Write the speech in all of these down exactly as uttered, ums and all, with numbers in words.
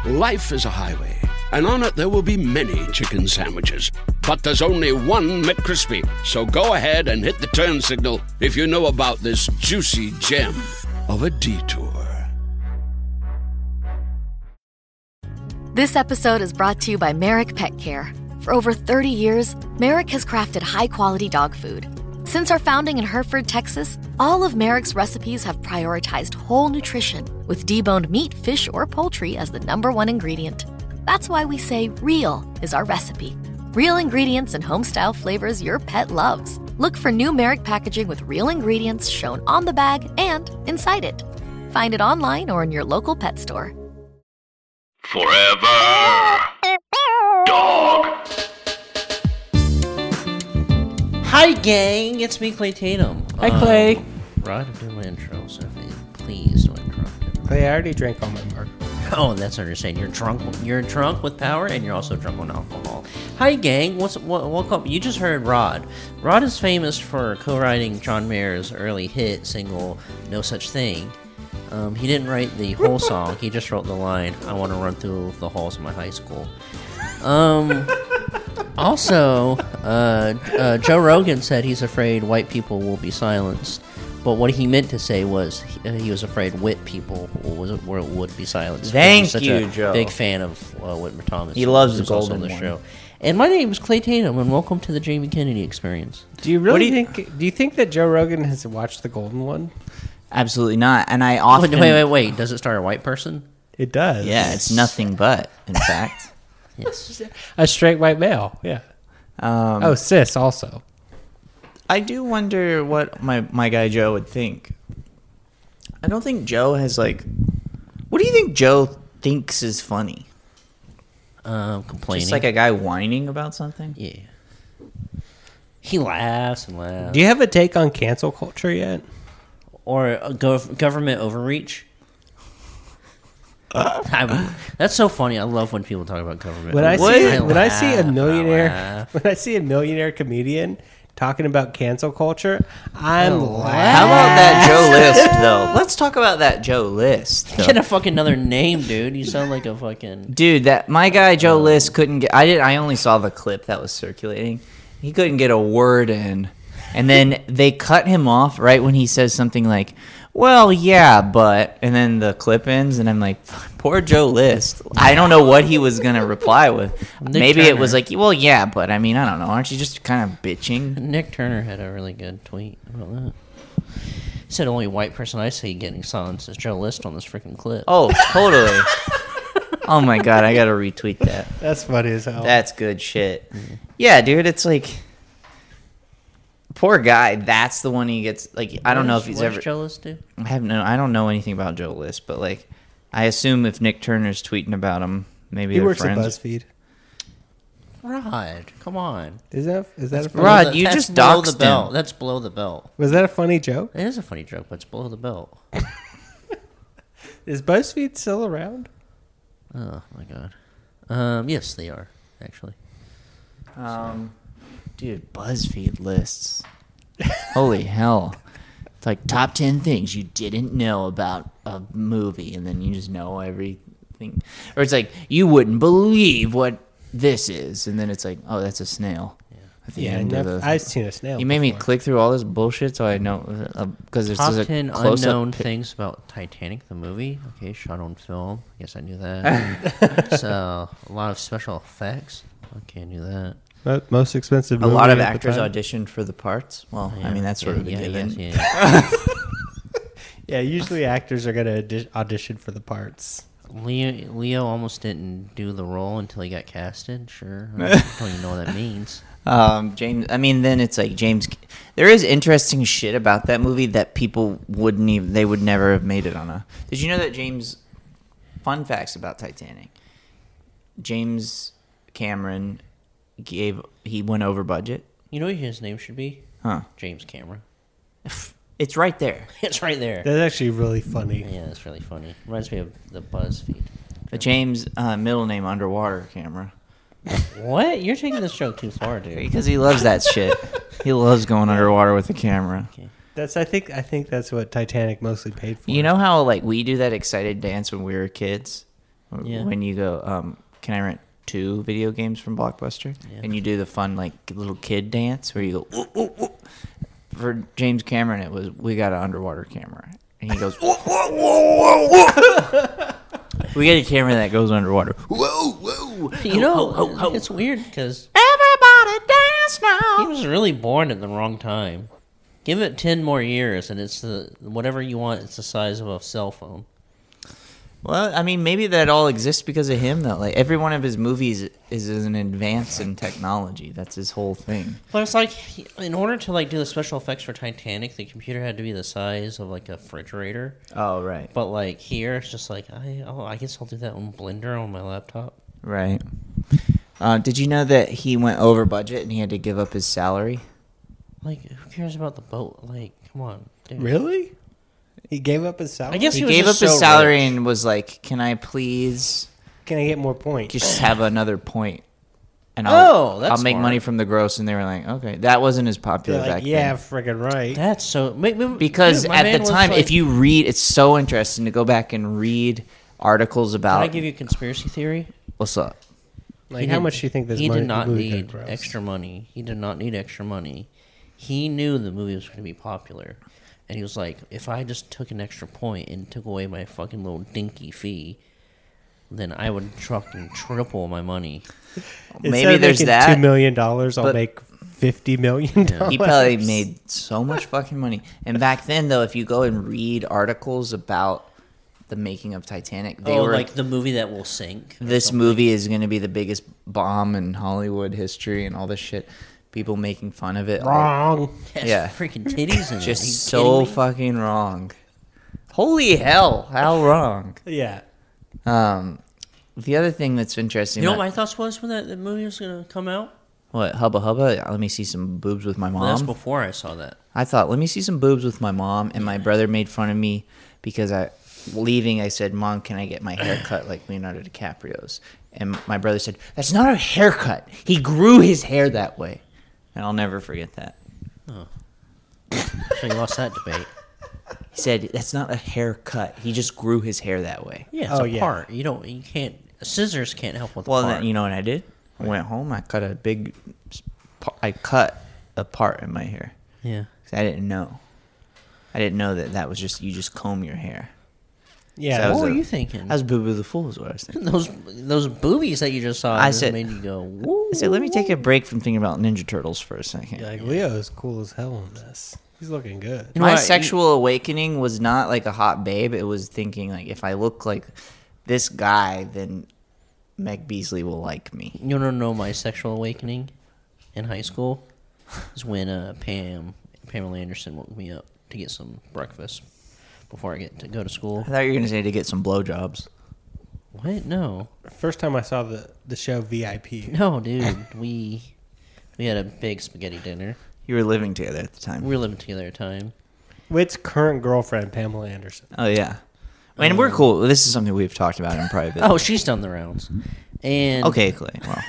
Life is a highway, and on it there will be many chicken sandwiches. But there's only one McCrispy. So go ahead and hit the turn signal if you know about this juicy gem of a detour. This episode is brought to you by Merrick Pet Care. For over thirty years, Merrick has crafted high-quality dog food. Since our founding in Hereford, Texas, all of Merrick's recipes have prioritized whole nutrition, with deboned meat, fish, or poultry as the number one ingredient. That's why we say real is our recipe. Real ingredients and home-style flavors your pet loves. Look for new Merrick packaging with real ingredients shown on the bag and inside it. Find it online or in your local pet store. Forever Dog. Hi, gang. It's me, Clay Tatum. Hi, Clay. Um, Rod, do my intro, so if you please don't interrupt him. Clay, I already drank all my mark. Oh, that's what you're saying. You're drunk. You're drunk with power, and you're also drunk on alcohol. Hi, gang. What's what? Welcome. You just heard Rod. Rod is famous for co-writing John Mayer's early hit single "No Such Thing." Um, he didn't write the whole song. He just wrote the line, "I want to run through the halls of my high school." Um. Also, uh, uh, Joe Rogan said he's afraid white people will be silenced. But what he meant to say was he, uh, he was afraid wit people was, were, would be silenced. Thank He's such you, a Joe. Big fan of uh, Whitmer Thomas. He loves the who's also golden on the one. show. And my name is Clay Tatum, and welcome to the Jamie Kennedy Experience. Do you really do you- think? Do you think that Joe Rogan has watched the Golden One? Absolutely not. And I Wait, often... wait, wait, wait. Does it start a white person? It does. Yeah, it's nothing but, in fact. Yes. A straight white male. Yeah. Um, Oh, cis also. I do wonder what my, my guy Joe would think. I don't think Joe has, like... What do you think Joe thinks is funny? Um, complaining. Just like a guy whining about something? Yeah. He laughs and laughs. Do you have a take on cancel culture yet? Or uh, gov- government overreach. I, that's so funny. I love when people talk about government. When I overreach. see when I see a laugh, I millionaire laugh. when I see a millionaire comedian talking about cancel culture, I'm Oh, laughing. How about that Joe List, though? Let's talk about that Joe List. though. Get a fucking another name, dude. You sound like a fucking. Dude, that my guy Joe List couldn't get... I did. I only saw the clip that was circulating. He couldn't get a word in. And then they cut him off right when he says something like, well, yeah, but... And then the clip ends, and I'm like, poor Joe List. I don't know what he was going to reply with. Nick Maybe it Turner. was like, well, yeah, but... I mean, I don't know. Aren't you just kind of bitching? Nick Turner had a really good tweet about that. He said only white person I see getting silenced is Joe List on this freaking clip. Oh, totally. Oh, my God. I got to retweet that. That's funny as hell. That's good shit. Yeah, dude, it's like... Poor guy. That's the one he gets. Like, I don't know if he's what ever. does Joe List do? I have no. I don't know anything about Joe List, but like, I assume if Nick Turner's tweeting about him, maybe he they're works friends. at BuzzFeed. Rod, come on. Is that is that a funny, Rod, That's you just below doxed the belt. him. That's below the belt. was that a funny joke? It is a funny joke, but it's below the belt. Is BuzzFeed still around? Oh my god. Um, yes, they are actually. Um, dude, BuzzFeed lists. Holy hell! It's like top ten things you didn't know about a movie, and then you just know everything. Or it's like you wouldn't believe what this is, and then it's like, oh, that's a snail. Yeah. At the Yeah, end of never, the. I've seen a snail. You made me before. click through all this bullshit so I know because there's Top just a ten close-up unknown pic- things about Titanic, the movie. Okay, shot on film. Yes, I knew that. So a lot of special effects. Okay, I knew that. Mo- Most expensive. A movie lot of at the actors time. auditioned for the parts. Well, I Yeah, mean that's sort yeah, of a yeah, given. yes, yeah. Yeah, usually actors are gonna audi- audition for the parts. Leo, Leo almost didn't do the role until he got casted. Sure, I don't even know what that means. Um, James. I mean, then it's like James. There is interesting shit about that movie that people wouldn't even. They would never have made it on a. Did you know that James? Fun facts about Titanic. James Cameron gave. He went over budget. You know what his name should be? Huh? James Cameron. It's right there. It's right there. That's actually really funny. Yeah, that's really funny. Reminds me of the BuzzFeed. The James uh, middle name underwater camera. What? You're taking this joke too far, dude. Because he loves that shit. He loves going underwater with the camera. Okay. That's I think I think that's what Titanic mostly paid for. You know how like we do that excited dance when we were kids, Yeah. When you go, um, can I rent two video games from Blockbuster? Yeah. And you do the fun like little kid dance where you go. Ooh, ooh, ooh. For James Cameron, it was we got an underwater camera, and he goes. Whoa, whoa, whoa, whoa, whoa. We got a camera that goes underwater. Whoa, whoa! You know, ho, ho, ho. it's weird because Everybody dance now. he was really born at the wrong time. Give it ten more years, and it's the whatever you want. It's the size of a cell phone. Well, I mean, maybe that all exists because of him, though. Like every one of his movies is an advance in technology. That's his whole thing. But it's like, he- in order to like do the special effects for Titanic, the computer had to be the size of like a refrigerator. Oh, right, But like here, it's just like I oh I guess I'll do that on Blender on my laptop. right. Uh, did you know that he went over budget and he had to give up his salary? Like, who cares about the boat? Like, come on, dude. Really? He gave up his salary? I guess He, he, was gave up just his so salary rich. and was like, "Can I please Can I get more points? just have another point?" And I'll, Oh, that's I'll make smart. money from the gross. And they were like, "Okay, that wasn't as popular They're like, back yeah, then." friggin' right. That's so ma- ma- Because dude, my at man the was time, like- if you read, it's so interesting to go back and read articles can about I give you a conspiracy theory? what's up. Like, He how did- much do you think this He money, did not movie need could gross? extra money. He did not need extra money. He knew the movie was going to be popular, and he was like, "If I just took an extra point and took away my fucking little dinky fee, then I would fucking triple my money." Instead Maybe of there's making that. two million dollars, I'll but- make fifty million dollars. He probably made so much fucking money. And back then, though, if you go and read articles about the making of Titanic, they oh, were like the movie that will sink. or this something. movie is going to be the biggest bomb in Hollywood history and all this shit. People making fun of it. Wrong. Has yeah. freaking titties in it. Are Just you so kidding me? fucking wrong. Holy hell, how wrong. Yeah. Um, the other thing that's interesting. You know what about- my thoughts was when that, that movie was going to come out? what Hubba Hubba? Let me see some boobs with my Well, that's mom. before I saw that. I thought, let me see some boobs with my mom, and my brother made fun of me because I, leaving, I said, "Mom, can I get my hair cut like Leonardo DiCaprio's?" And my brother said, "That's not a haircut. He grew his hair that way," and I'll never forget that. So you lost that debate. He said, "That's not a haircut. He just grew his hair that way." Yeah, it's Oh, a yeah. part. You don't. You can't. Scissors can't help with the Well, part. then, you know what I did? I went home. I cut a big. I cut a part in my hair. Yeah. 'Cause I didn't know. I didn't know that that was just you just comb your hair. Yeah. So What was were a- you thinking? That was Boo Boo the Fool, is what I was thinking. those those boobies that you just saw. I just said- made you go. Woo. I said, let me take a break from thinking about Ninja Turtles for a second. You're like, Leo's cool as hell in this. He's looking good. You know My what? sexual awakening was not like a hot babe. It was thinking like if I look like this guy, then Meg Beasley will like me. You don't know my sexual awakening in high school is when uh, Pam Pamela Anderson woke me up to get some breakfast before I get to go to school. I thought you were gonna say to get some blowjobs. What? No, First time I saw the, the show V I P. no, dude. we we had a big spaghetti dinner. You were living together at the time. We were living together at the time. Whit's current girlfriend, Pamela Anderson. Oh yeah, and we're cool. This is something we've talked about in private. Oh, she's done the rounds. And okay, Clay. Well,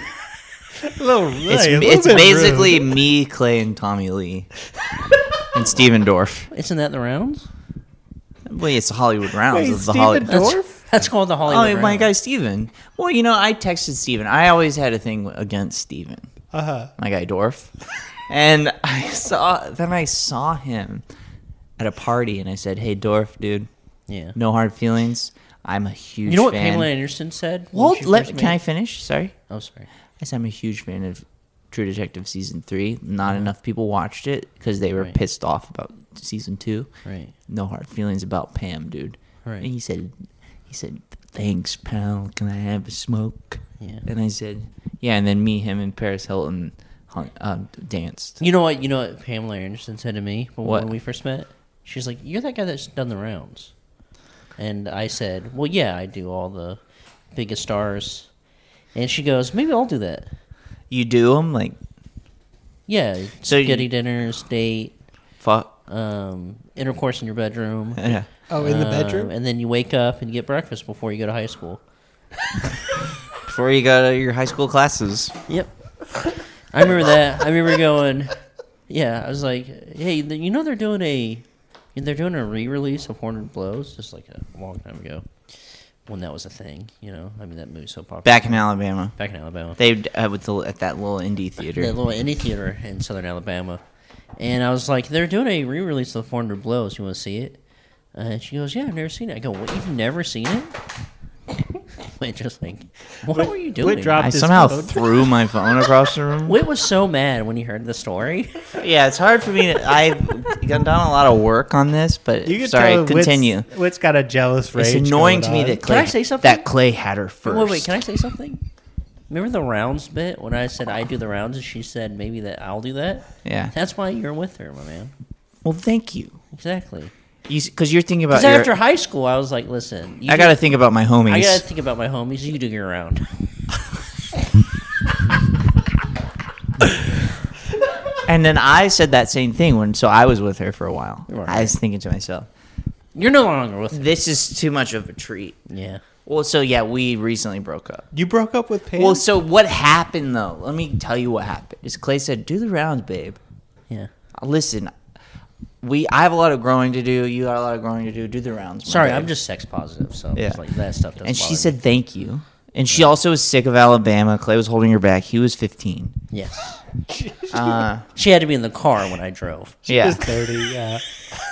A little, it's hey, a little it's bit basically rude. me, Clay, and Tommy Lee, and Steven Dorff. isn't that the rounds? Well, it's the Hollywood rounds. Wait, It's the Steven Holly- Dorff? That's called the Hollywood Oh, rounds. my guy Steven. Well, you know, I texted Steven. I always had a thing against Steven. Uh-huh. My guy Dorf. And I saw then I saw him at a party and I said, "Hey Dorf, dude, Yeah. no hard feelings. I'm a huge You know what fan." Pamela Anderson said? when Well, she let, first can made- I finish? Sorry. Oh, sorry. I said I'm a huge fan of True Detective season three. Not enough people watched it because they were Right. pissed off about season two. Right. No hard feelings about Pam, dude. Right. And he said, he said, "Thanks, pal. Can I have a smoke?" Yeah. And I said, "Yeah." And then me, him, and Paris Hilton hung, um, danced. You know what? You know what Pamela Anderson said to me when, What? when we first met? She's like, "You're that guy that's done the rounds," and I said, "Well, yeah, I do all the biggest stars." And she goes, "Maybe I'll do that." You do them like Yeah, So you- spaghetti dinners, date, fuck. um, intercourse in your bedroom. Yeah. Oh, in the um, bedroom? and then you wake up and you get breakfast before you go to high school. Before you go to your high school classes. Yep. I remember that. I remember going, yeah, I was like, hey, th- you know they're doing a they're doing a re-release of four hundred Blows, just like a long time ago. when that was a thing. You know, I mean that movie's so popular. Back in Alabama. Back in Alabama. They uh, with the, at that little indie theater. That little indie theater in Southern Alabama, and I was like, they're doing a re-release of four hundred Blows. You want to see it? Uh, and she goes, yeah, I've never seen it. I go, what? You've never seen it? Wait, just like, what Whit, were you doing? Whit dropped I his somehow phone. threw my phone across the room. Whit was so mad when he heard the story. Yeah, it's hard for me to. I've done a lot of work on this, but You can sorry, tell continue. Whit's, Whit's got a jealous rage. It's annoying to going me on. that Clay, Can I say something? that Clay had her first. Wait, wait, can I say something? Remember the rounds bit when I said I do the rounds and she said maybe that I'll do that? Yeah. That's why you're with her, my man. Well, thank you. Exactly. Because you, are thinking about Because your. after high school, I was like, listen. You I got to think about my homies. I got to think about my homies. You do your round. And then I said that same thing when, so I was with her for a while. Right. I was thinking to myself, You're no longer with her. this is too much of a treat. Yeah. Well, so yeah, we recently broke up. You broke up with Pam? Well, so what happened though? Let me tell you what happened. Is Clay said, "Do the rounds, babe." Yeah. Listen, we I have a lot of growing to do. You got a lot of growing to do. Do the rounds. my Sorry, babe. I'm just sex positive, so Yeah. it's like that stuff doesn't And she bother said, me. "Thank you." And she also was sick of Alabama. Clay was holding her back. He was fifteen. Yes. Uh, She had to be in the car when I drove. She yeah, was thirty, yeah.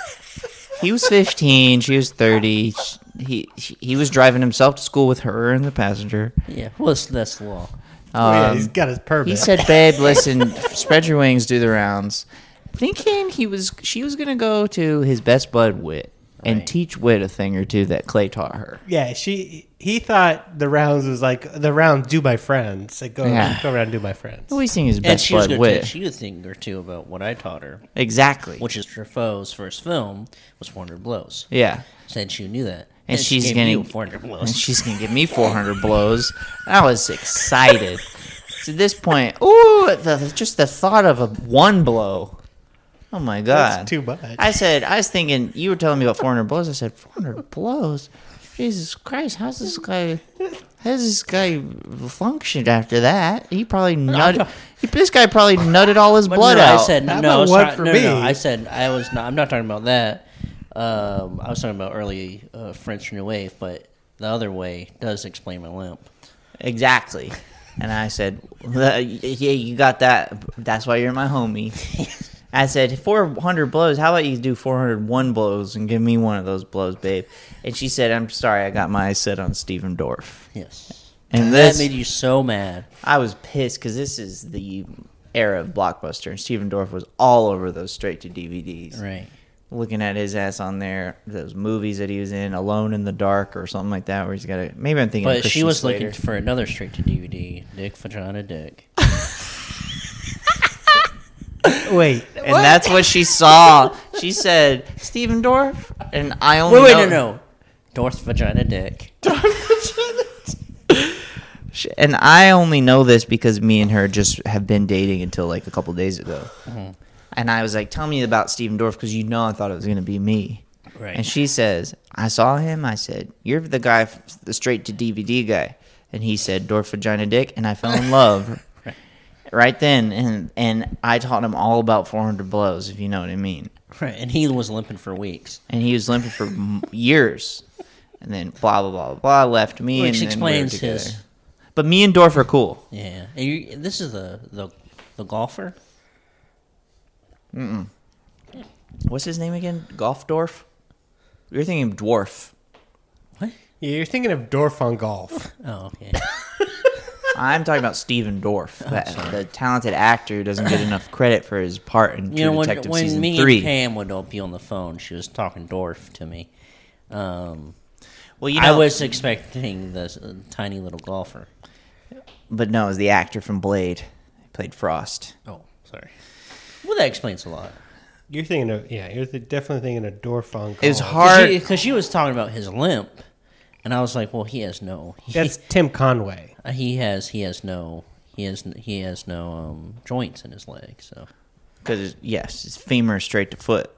he was fifteen. She was thirty. He he was driving himself to school with her in the passenger. Yeah. Well, that's, that's the law. Oh, yeah, Um, he's got his permit. He said, "Babe, listen, spread your wings, do the rounds." Thinking he was, she was gonna go to his best bud Whit and Right. teach Whit a thing or two that Clay taught her. Yeah, she. He thought the rounds was like the rounds do my friends. Like go Yeah. go around and do my friends. Always seeing his And best she was bud going to Whit. teach you a thing or two about what I taught her, Exactly. which is Truffaut's first film was four hundred Blows. Yeah. Said she knew that. And she's she gave gonna- you four hundred Blows. And she's gonna give me four hundred blows. I was excited. So at this point, ooh, the, just the thought of a one blow. Oh my god, That's too much. I said, I was thinking, you were telling me about four hundred blows. I said, four hundred blows? Jesus Christ, how's this guy, how's this guy function after that? He probably nutted, he, this guy probably nutted all his But blood no, out. I said How no. about it's one not- for no, me? no, no. I said I was not. I'm not talking about that. Um, I was talking about early uh, French New Wave, but the other way does explain my limp. Exactly. And I said, yeah, you got that. That's why you're my homie. I said, four hundred blows. How about you do four hundred one blows and give me one of those blows, babe? And she said, I'm sorry, I got my eyes set on Steven Dorff. Yes, And that this, made you so mad. I was pissed because this is the era of Blockbuster, and Steven Dorff was all over those straight-to-D V Ds. Right. Looking at his ass on there, those movies that he was in, Alone in the Dark or something like that, where he's got a, maybe I'm thinking of But she Christian was Slater. looking for another straight to D V D, Dick Vagina Dick. Wait, And that's what she saw. She said, Steven Dorff? And I only Wait, wait, know, no, no. Dorth Vagina Dick. And I only know this because me and her just have been dating until like a couple days ago. Mm-hmm. And I was like, tell me about Steven Dorff because you know I thought it was going to be me. Right. And she says, I saw him. I said, you're the guy, f- the straight to D V D guy. And he said, Dorff Vagina Dick. And I fell in love Right. right then. And, and I taught him all about four hundred blows, if you know what I mean. Right, and he was limping for weeks. And he was limping for m- years. And then blah, blah, blah, blah, left me. Which and then we were explains together. his- But me and Dorff are cool. Yeah, and you, this is the, the the golfer. What's his name again? Golfdorf? You're thinking dwarf. What? yeah, you're thinking of Dorf on golf. Oh, okay. I'm talking about Steven Dorff, that, the talented actor who doesn't get enough credit for his part in You know, True when, Detective when season me three. and Pam would be on the phone, she was talking dwarf to me. Um, well, you know, I was expecting this uh, tiny little golfer. but no, it was the actor from Blade. He played Frost. Oh, sorry. Well, that explains a lot. You're thinking of yeah, you're th- definitely thinking of Dorf on golf. It was hard. Because she, she was talking about his limp, and I was like, well, he has no. He, That's Tim Conway. he has he has no he has he has no um, joints in his leg. So Because, yes, it's femur straight to foot.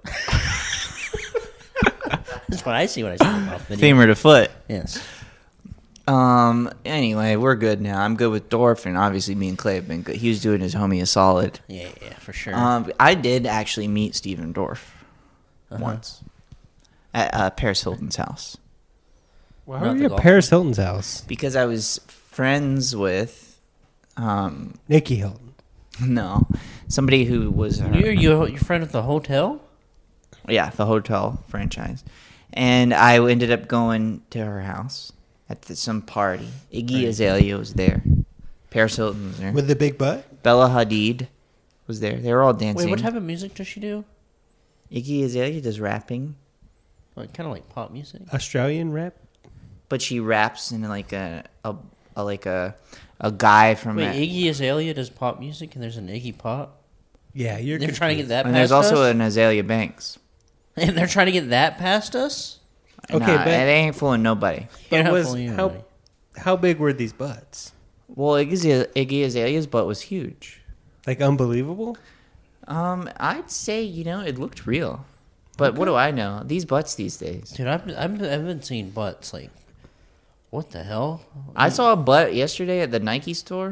that's what I see when I see the golf video. Femur to foot. Yes. Um. Anyway, we're good now. I'm good with Dorff, and obviously me and Clay have been good. He was doing his homie a solid. Yeah, yeah, for sure. Um, I did actually meet Steven Dorff Uh-huh. once at uh, Paris Hilton's house. Why Not were the you at golf Paris Hilton's house? Because I was friends with, um, Nikki Hilton. no, somebody who was her, You're you your friend at the hotel? yeah, the hotel franchise, and I ended up going to her house at the, some party. Iggy Azalea was there. Paris Hilton was there. With the big butt? Bella Hadid was there. They were all dancing. Wait, what type of music does she do? Iggy Azalea does rapping, Like kind of like pop music. Australian rap? but she raps in like a, a, a like a a guy from Wait, a, Iggy Azalea does pop music, and there's an Iggy Pop. Yeah, you're They're trying to get that. and past there's also us? an Azalea Banks. and they're trying to get that past us. Okay, Nah, but- it ain't fooling nobody. You're But not was, fooling how, anybody. how big were these butts? Well, Iggy, Iggy Azalea's butt was huge. Like unbelievable? Um, I'd say you know it looked real, but what do I know? These butts these days. Dude, I've, I've, I've been seeing butts like, what the hell? I saw a butt yesterday at the Nike store,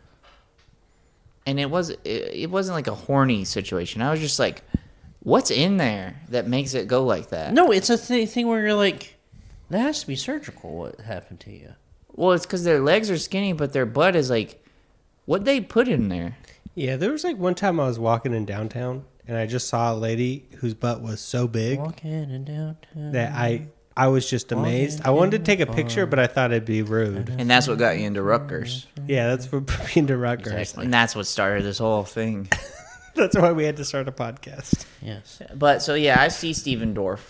and it was it, it wasn't like a horny situation. I was just like, what's in there that makes it go like that? No, it's a th- thing where you're like, that has to be surgical. What happened to you? Well, it's because their legs are skinny, but their butt is like, what they put in there? Yeah, there was like one time I was walking in downtown and I just saw a lady whose butt was so big Walking in downtown. that I I was just amazed. I wanted to take a picture, but I thought it'd be rude. And that's what got you into Rutgers, Yeah, that's what put me into Rutgers. Exactly. and that's what started this whole thing. That's why we had to start a podcast. Yes. But so yeah, I see Steven Dorff,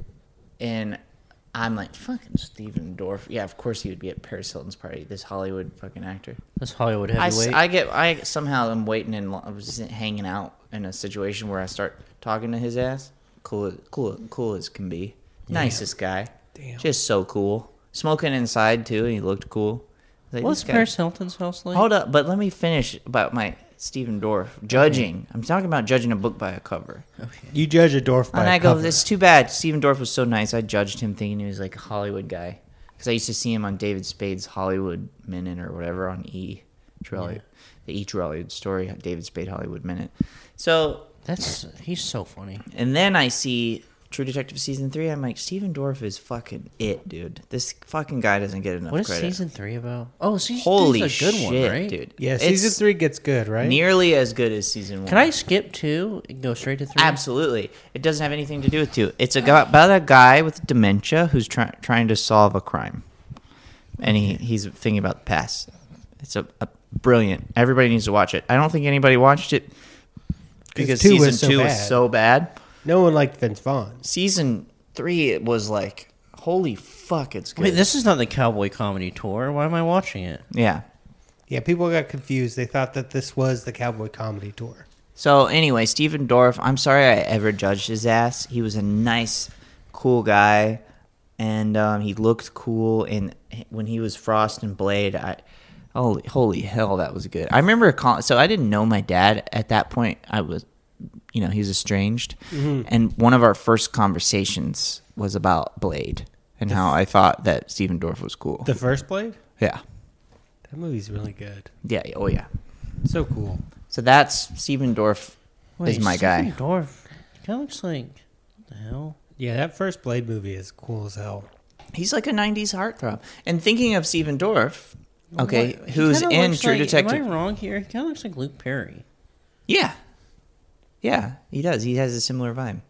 and I'm like, fucking Steven Dorff. Yeah, of course he would be at Paris Hilton's party. This Hollywood fucking actor. That's Hollywood I, s- heavyweight. I get I somehow am waiting and I was hanging out in a situation where I start talking to his ass. Cool, cool, cool as can be. Nicest guy. Damn. Just so cool. Smoking inside too, and he looked cool. Like, What's this guy- Paris Hilton's house like? Hold up, but let me finish about my Steven Dorff judging. I'm talking about judging a book by a cover. You judge a dwarf by And a I go, cover. it's too bad. Steven Dorff was so nice. I judged him thinking he was like a Hollywood guy. Because I used to see him on David Spade's Hollywood Minute or whatever on E. True Yeah. The E. True Hollywood Story, David Spade Hollywood Minute. So, That's he's so funny. and then I see True Detective Season three. I'm like, Steven Dorff is fucking it, dude. This fucking guy doesn't get enough What is credit. season three about? Oh, season Holy three's a good shit, one, right? dude. yeah, It's season three gets good, right? Nearly as good as Season one. Can I skip two and go straight to three? Absolutely. It doesn't have anything to do with two. It's a guy, about a guy with dementia who's try, trying to solve a crime. And he, he's thinking about the past. It's a, a brilliant. Everybody needs to watch it. I don't think anybody watched it because two season was so two bad. was so bad. No one liked Vince Vaughn. Season three, it was like, holy fuck, it's good. Wait, this is not the Cowboy Comedy Tour. Why am I watching it? Yeah. Yeah, people got confused. They thought that this was the Cowboy Comedy Tour. So anyway, Steven Dorff, I'm sorry I ever judged his ass. He was a nice, cool guy, and um, he looked cool. And when he was Frost and Blade, I holy holy hell, that was good. I remember calling. So I didn't know my dad at that point. I was, you know, he's estranged, and one of our first conversations was about Blade and how I thought that Steven Dorff was cool. The first Blade? yeah, That movie's really good. yeah, oh yeah. So cool. So that's Steven Dorff Wait, is my Stephen guy. Dorff. Kind of looks like what the hell? Yeah, that first Blade movie is cool as hell. He's like a nineties heartthrob. And thinking of Steven Dorff, okay, What? He who's kinda in looks True like, Detective. Am I wrong here? He kind of looks like Luke Perry. Yeah. Yeah, he does. He has a similar vibe.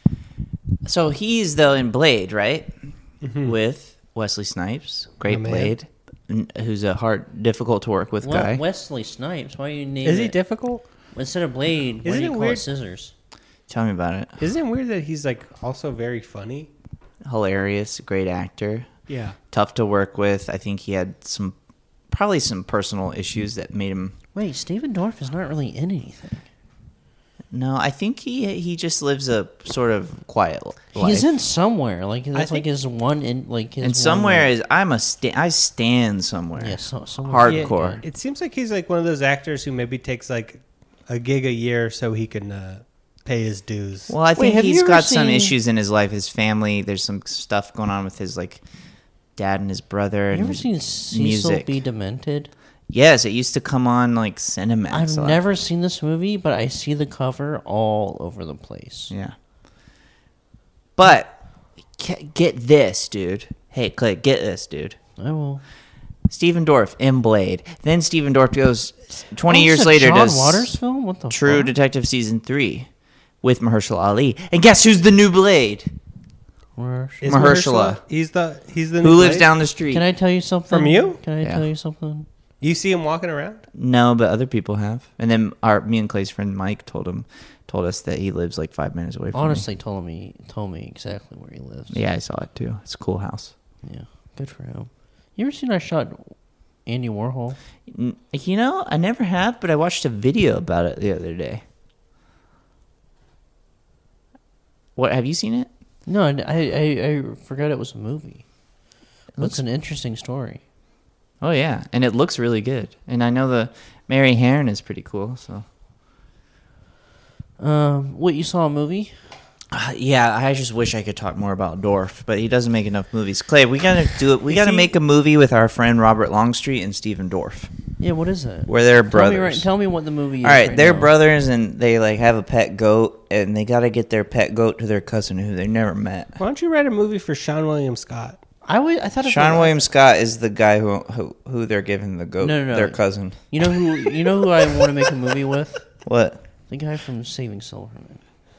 So he's, though, in Blade, right? With Wesley Snipes. Great My man. Blade. n- Who's a hard, difficult to work with Well, guy. Wesley Snipes. Why you name Is it? he difficult? Instead of Blade, why Isn't do you it call weird- it Scissors? Tell me about it. Isn't it weird that he's like also very funny? Hilarious, great actor. Yeah. Tough to work with. I think he had some, probably some personal issues that made him. Wait, Steven Dorff is not really in anything. No, I think he he just lives a sort of quiet life. He's in somewhere. Like that's like think- his one in like his and one, somewhere like- is I'm a sta- I stand somewhere. yeah, so, somewhere Hardcore. It seems like he's like one of those actors who maybe takes like a gig a year so he can uh, pay his dues. Well, I Wait, think have he's you ever got some seen- issues in his life, his family. There's some stuff going on with his like dad and his brother. Have and you ever seen Cecil music. be demented? Yes, it used to come on like Cinemax. I've a lot. never seen this movie, but I see the cover all over the place. Yeah. But ca- get this, dude. Hey, Clay, get this, dude. I will. Stephen Dorff in Blade. Then Stephen Dorff goes twenty Oh, it's years a later John does Waters film. What the True fuck? Detective season three with Mahershala Ali. And guess who's the new Blade? Where- Is Mahershala. He's the he's the Who new lives Blade? down the street? Can I tell you something? From you? Can I Yeah. tell you something? You see him walking around? No, but other people have. And then our me and Clay's friend Mike told him told us that he lives like five minutes away from Honestly, told me told me exactly where he lives. me. Yeah, I saw it too. It's a cool house. Yeah. Good for him. You ever seen I shot Andy Warhol? N- You know, I never have, but I watched a video about it the other day. What, have you seen it? No, I, I, I forgot it was a movie. It's an interesting story. Oh yeah, and it looks really good. And I know the Mary Herron is pretty cool. So Um, what, you saw a movie? uh, yeah, I just wish I could talk more about Dorff, but he doesn't make enough movies. Clay, we gotta do it. We Is gotta he- make a movie with our friend Robert Longstreet and Stephen Dorff, Yeah, what is it? where they're Tell brothers. me, right, tell me what the movie is. All right, they're now. brothers, and they like have a pet goat, and they gotta get their pet goat to their cousin who they never met. Why don't you write a movie for Sean William Scott? I, w- I thought it Sean was, William Scott is the guy who who, who they're giving the goat, No, no, no. their cousin. You know who? You know who I want to make a movie with? What? The guy from Saving Silverman.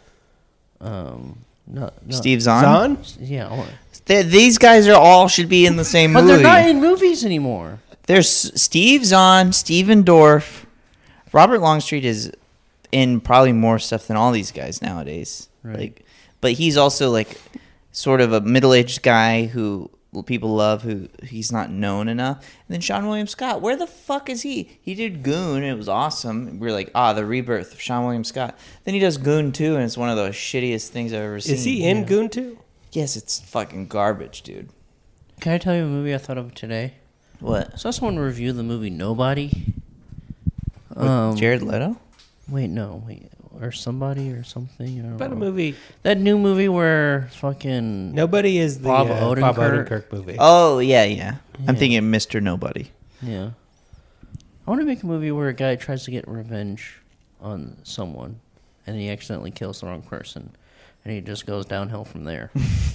Um, no, no. Steve Zahn? Zahn? Yeah, I want- They- these guys are all should be in the same but movie. they're not in movies anymore. There's Steve Zahn, Stephen Dorff, Robert Longstreet is in probably more stuff than all these guys nowadays. Right. Like, but he's also like sort of a middle-aged guy who people love, who he's not known enough. And then Sean William Scott, where the fuck is he? He did Goon, and it was awesome. We are like, ah, the rebirth of Sean William Scott. Then he does Goon two, and it's one of the shittiest things I've ever seen. Is he in Goon too? Yes, it's fucking garbage, dude. Can I tell you a movie I thought of today? What? I saw someone review the movie Nobody. With Um, Jared Leto? Wait, no, wait, or somebody or something. I don't About a know. movie. That new movie where fucking Nobody is the Bob uh, Bob Odenkirk. Odenkirk movie. Oh, yeah, yeah. I'm Yeah. thinking Mister Nobody. Yeah. I want to make a movie where a guy tries to get revenge on someone, and he accidentally kills the wrong person, and he just goes downhill from there.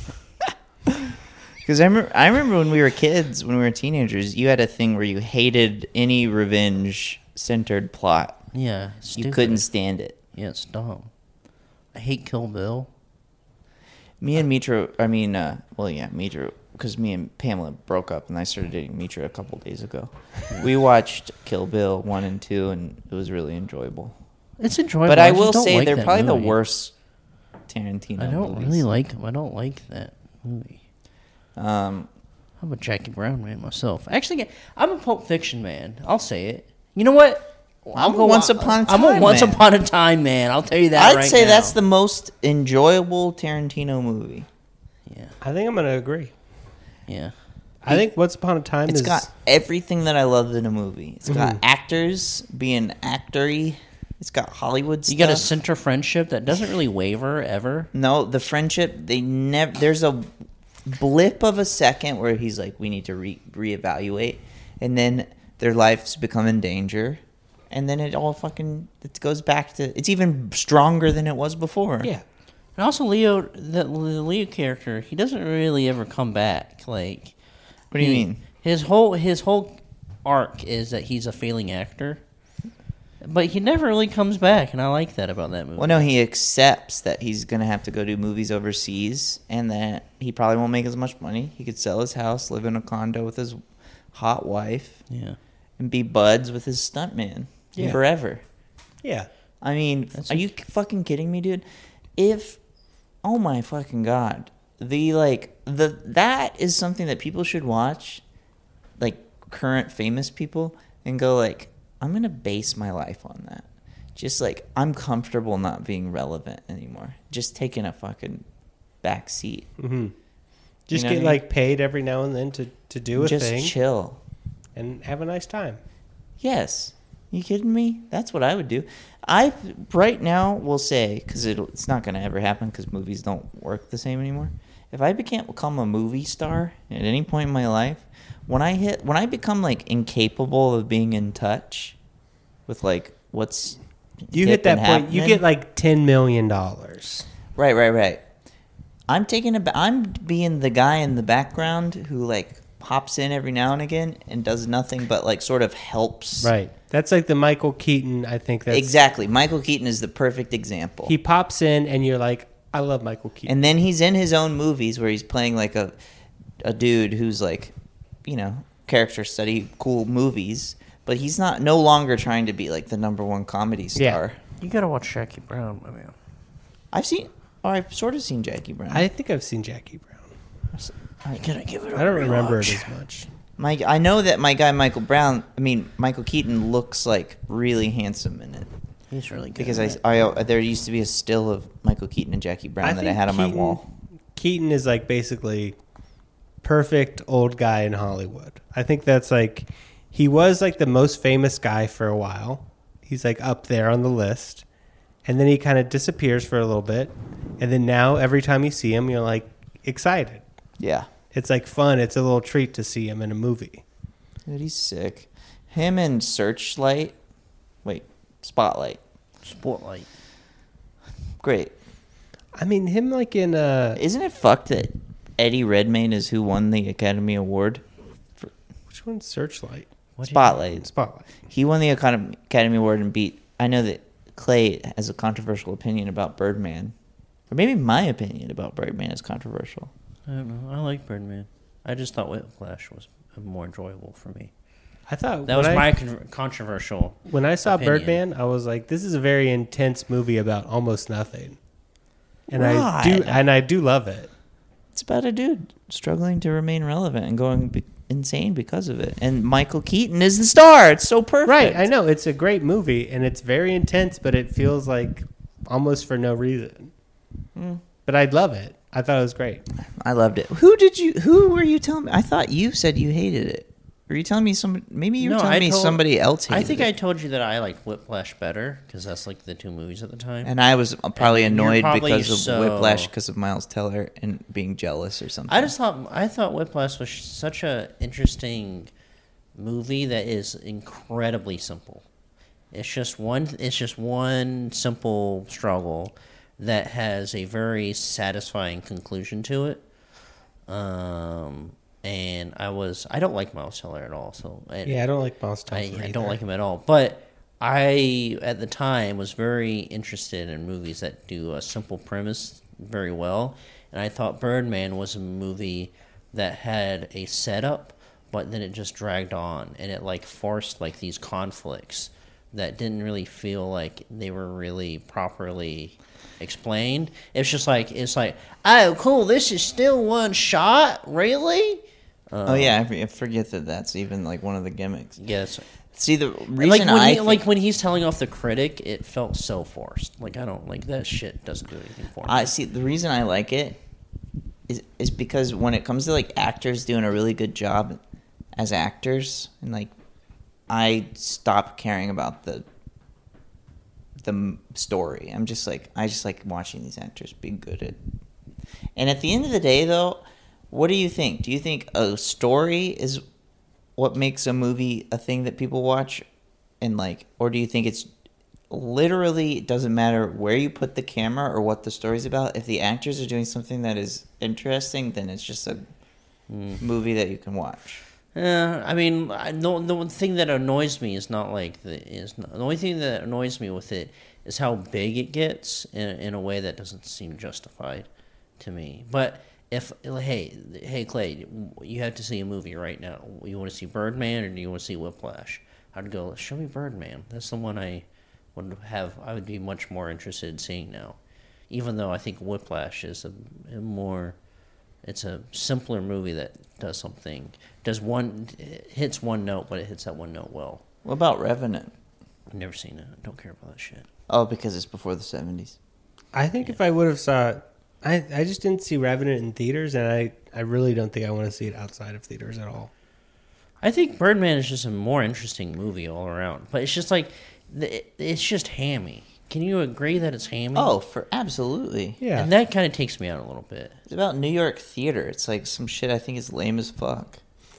Because I, remember, I remember when we were kids, when we were teenagers, you had a thing where you hated any revenge-centered plot. Yeah, You stupid. couldn't stand it. Yeah, it's dumb. I hate Kill Bill. Me and Mitra, I mean, uh, well, yeah, Mitra, because me and Pamela broke up, and I started dating Mitra a couple days ago. We watched Kill Bill one and two, and it was really enjoyable. It's enjoyable. But I just will don't say like they're that probably the movie. worst Tarantino I don't movies. really like them. I don't like that movie. Um, I'm a Jackie Brown man myself. Actually, I'm a Pulp Fiction man. I'll say it. You know what? I'm a Once Upon a I'm a Time Once man. Upon a Time man. I'll tell you that I'd right say now. that's the most enjoyable Tarantino movie. Yeah, I think I'm going to agree. yeah. I think Once Upon a Time It's is got everything that I loved in a movie. It's got actors being actory. It's got Hollywood You stuff. got a center friendship that doesn't really waver ever. No, the friendship, they never, there's a blip of a second where he's like, we need to re reevaluate. And then their lives become in danger. And then it all fucking, it goes back to, it's even stronger than it was before. yeah. And also, Leo, the, the Leo character, he doesn't really ever come back. Like, What do you he- mean? His whole his whole arc is that he's a failing actor, but he never really comes back, and I like that about that movie. Well, no, he accepts that he's going to have to go do movies overseas and that he probably won't make as much money. He could sell his house, live in a condo with his hot wife, Yeah, and be buds with his stuntman Yeah. forever. Yeah. I mean, That's are you fucking kidding me, dude? If, oh my fucking god, the like the that is something that people should watch, like current famous people, and go like, I'm gonna base my life on that. Just like I'm comfortable not being relevant anymore. Just taking a fucking back seat. Mm-hmm. Just know get what I mean? like paid every now and then to, to do a Just thing chill. and have a nice time. Yes. You kidding me? That's what I would do. I right now will say, because it's not going to ever happen because movies don't work the same anymore. If I became become a movie star at any point in my life, when I hit when I become like incapable of being in touch with like what's You hip hit that and point, you happening- get like ten million dollars. right, right, right. I'm taking a. I'm being the guy in the background who like pops in every now and again and does nothing but like sort of helps. Right. That's like the Michael Keaton. I think that's Exactly. Michael Keaton is the perfect example. He pops in, and you're like, I love Michael Keaton. And then he's in his own movies where he's playing like a a dude who's like, you know, character study, cool movies, but he's not no longer trying to be like the number one comedy star. You gotta watch Jackie Brown, my man. I've seen, or I've sort of seen Jackie Brown. I think I've seen Jackie Brown. I gotta give it. A I don't remember rewatch. it as much. My, I know that my guy Michael Brown, I mean Michael Keaton, looks like really handsome in it. He's really good. Because at I, it. I, there used to be a still of Michael Keaton and Jackie Brown that I think had on my Keaton- wall. Keaton is like basically perfect old guy in Hollywood. I think that's like he was like the most famous guy for a while. He's like up there on the list. And then he kind of disappears for a little bit. And then now every time you see him, you're like excited. Yeah, It's like fun. It's a little treat to see him in a movie. dude, he's sick. Him and Searchlight, wait, Spotlight, Spotlight. great. I mean, him like in uh Isn't it fucked that Eddie Redmayne is who won the Academy Award? which one's Searchlight? What do you- Spotlight. Spotlight. He won the Academy Academy Award and beat. I know that Clay has a controversial opinion about Birdman, or maybe my opinion about Birdman is controversial. I don't know. I like Birdman. I just thought Whiplash was more enjoyable for me. I thought That when was I, my con- controversial. when I saw opinion. Birdman, I was like, this is a very intense movie about almost nothing. And I Right. do and I do love it. It's about a dude struggling to remain relevant and going be- insane because of it. And Michael Keaton is the star. It's so perfect. Right, I know it's a great movie and it's very intense, but it feels like almost for no reason. Mm. But I'd love it. I thought it was great. I loved it. Who did you? Who were you telling me? I thought you said you hated it. Were you telling me some? Maybe you were No, telling I me told- somebody else hated I think it. I told you that I liked Whiplash better because that's like the two movies at the time. And I was probably And you're annoyed probably because of so- Whiplash, because of Miles Teller and being jealous or something. I just thought I thought Whiplash was such a interesting movie that is incredibly simple. It's just one. It's just one simple struggle that has a very satisfying conclusion to it. Um, and I was I don't like Miles Teller at all. So I, Yeah, I don't like Miles Teller. I, I either. don't like him at all. But I, at the time, was very interested in movies that do a simple premise very well. And I thought Birdman was a movie that had a setup, but then it just dragged on. And it, like, forced, like, these conflicts that didn't really feel like they were really properly explained. It's just like, it's like, oh, cool, this is still one shot? Really? oh yeah, I for- I forget that that's even like one of the gimmicks. Yes. See, the reason Like when, I he, think- like when he's telling off the critic, it felt so forced. Like I don't like that shit. Doesn't do anything for me. I see the reason I like it is is because when it comes to like actors doing a really good job as actors, and like I stop caring about the the m- story. I'm just like I just like watching these actors be good at. And at the end of the day, though, what do you think? Do you think a story is what makes a movie a thing that people watch, and like, or do you think it's literally it doesn't matter where you put the camera or what the story's about? If the actors are doing something that is interesting, then it's just a movie that you can watch. Yeah, I mean, I, the the one thing that annoys me is not like the is not, the only thing that annoys me with it is how big it gets in in a way that doesn't seem justified to me. But if hey hey Clay, you have to see a movie right now. You want to see Birdman or do you want to see Whiplash? I'd go show me Birdman. That's the one I would have. I would be much more interested in seeing now, even though I think Whiplash is a, a more. It's a simpler movie that does something, does one, hits one note, but it hits that one note well. What about Revenant? I've never seen it. I don't care about that shit. Oh, because it's before the seventies. I think if I would have saw, I I just didn't see Revenant in theaters, and I I really don't think I want to see it outside of theaters at all. I think Birdman is just a more interesting movie all around, but it's just like, it's just hammy. Can you agree that it's hammy? Oh, for absolutely. Yeah, And that kind of takes me out a little bit. It's about New York theater. It's like some shit I think is lame as fuck.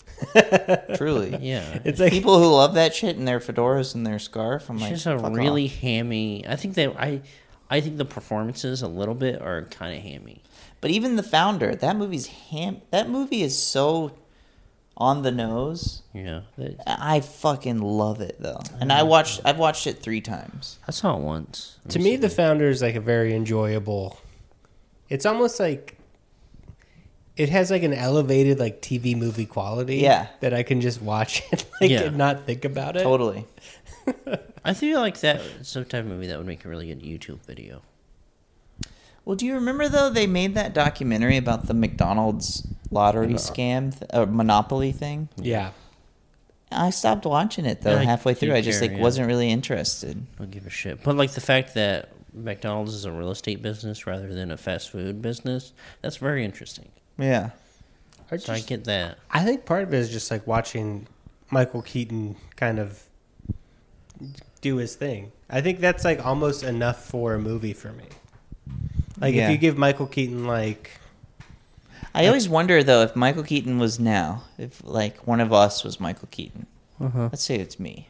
Truly. Yeah. it's like People who love that shit in their fedoras and their scarf, I'm It's like, just a fuck really off. hammy. I think that I, I think the performances a little bit are kind of hammy. But even The Founder, that movie's ham. That movie is so on the nose. Yeah, they, I fucking love it though, and I watched. I've watched it three times. I saw it once. To me, The Founder is like a very enjoyable. It's almost like it has like an elevated like T V movie quality. Yeah. That I can just watch it like Yeah. and not think about it. Totally. I feel like that some type of movie that would make a really good YouTube video. Well, do you remember though they made that documentary about the McDonald's lottery scam th- or monopoly thing? Yeah. I stopped watching it though Yeah, I halfway through. didn't I just care, like yeah. wasn't really interested. I don't give a shit. But like the fact that McDonald's is a real estate business rather than a fast food business, that's very interesting. Yeah. I, So I just, get that. I think part of it is just like watching Michael Keaton kind of do his thing. I think that's like almost enough for a movie for me. Like Yeah. if you give Michael Keaton like I always wonder though if Michael Keaton was now, if like one of us was Michael Keaton. Uh-huh. Let's say it's me.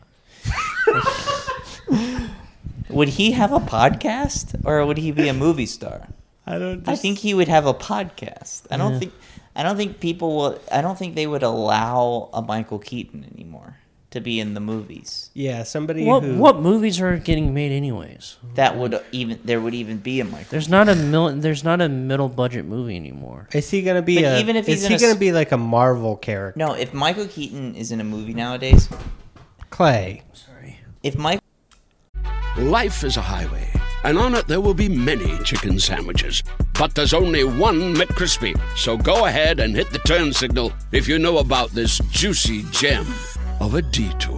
Would he have a podcast or would he be a movie star? I don't I think he would have a podcast. I don't Yeah. think I don't think people will I don't think they would allow a Michael Keaton anymore to be in the movies. yeah, somebody What who what movies are getting made anyways? That would even there would even be a Michael. There's not a mil- there's not a middle budget movie anymore. is he going to be But a even if he's is in he a going to s- be like a Marvel character? No, if Michael Keaton is in a movie nowadays, Clay. Sorry. if Michael Life is a highway, and on it there will be many chicken sandwiches. But there's only one McCrispy. So go ahead and hit the turn signal if you know about this juicy gem of a detour.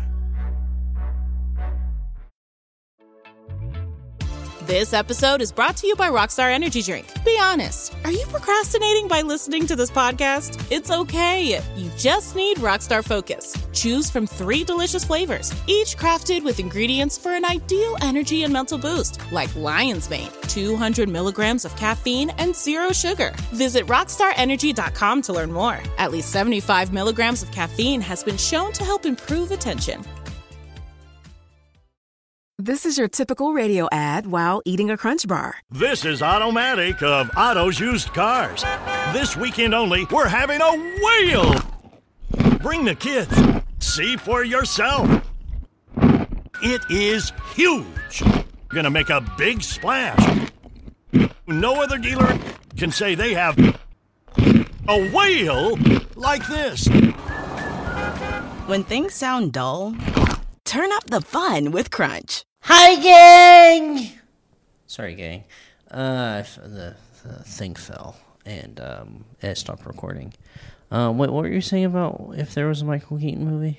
This episode is brought to you by Rockstar Energy Drink. Be honest, are you procrastinating by listening to this podcast? It's okay. You just need Rockstar Focus. Choose from three delicious flavors, each crafted with ingredients for an ideal energy and mental boost, like Lion's Mane, two hundred milligrams of caffeine and zero sugar. Visit rockstar energy dot com to learn more. At least seventy-five milligrams of caffeine has been shown to help improve attention. This is your typical radio ad while eating a Crunch Bar. This is Automatic of Otto's Used Cars. This weekend only, we're having a whale! Bring the kids. See for yourself. It is huge. Gonna make a big splash. No other dealer can say they have a whale like this. When things sound dull, turn up the fun with Crunch. Hi, gang. Sorry, gang. Uh, f- the, the thing fell and um, it stopped recording. Uh, what, what were you saying about if there was a Michael Keaton movie?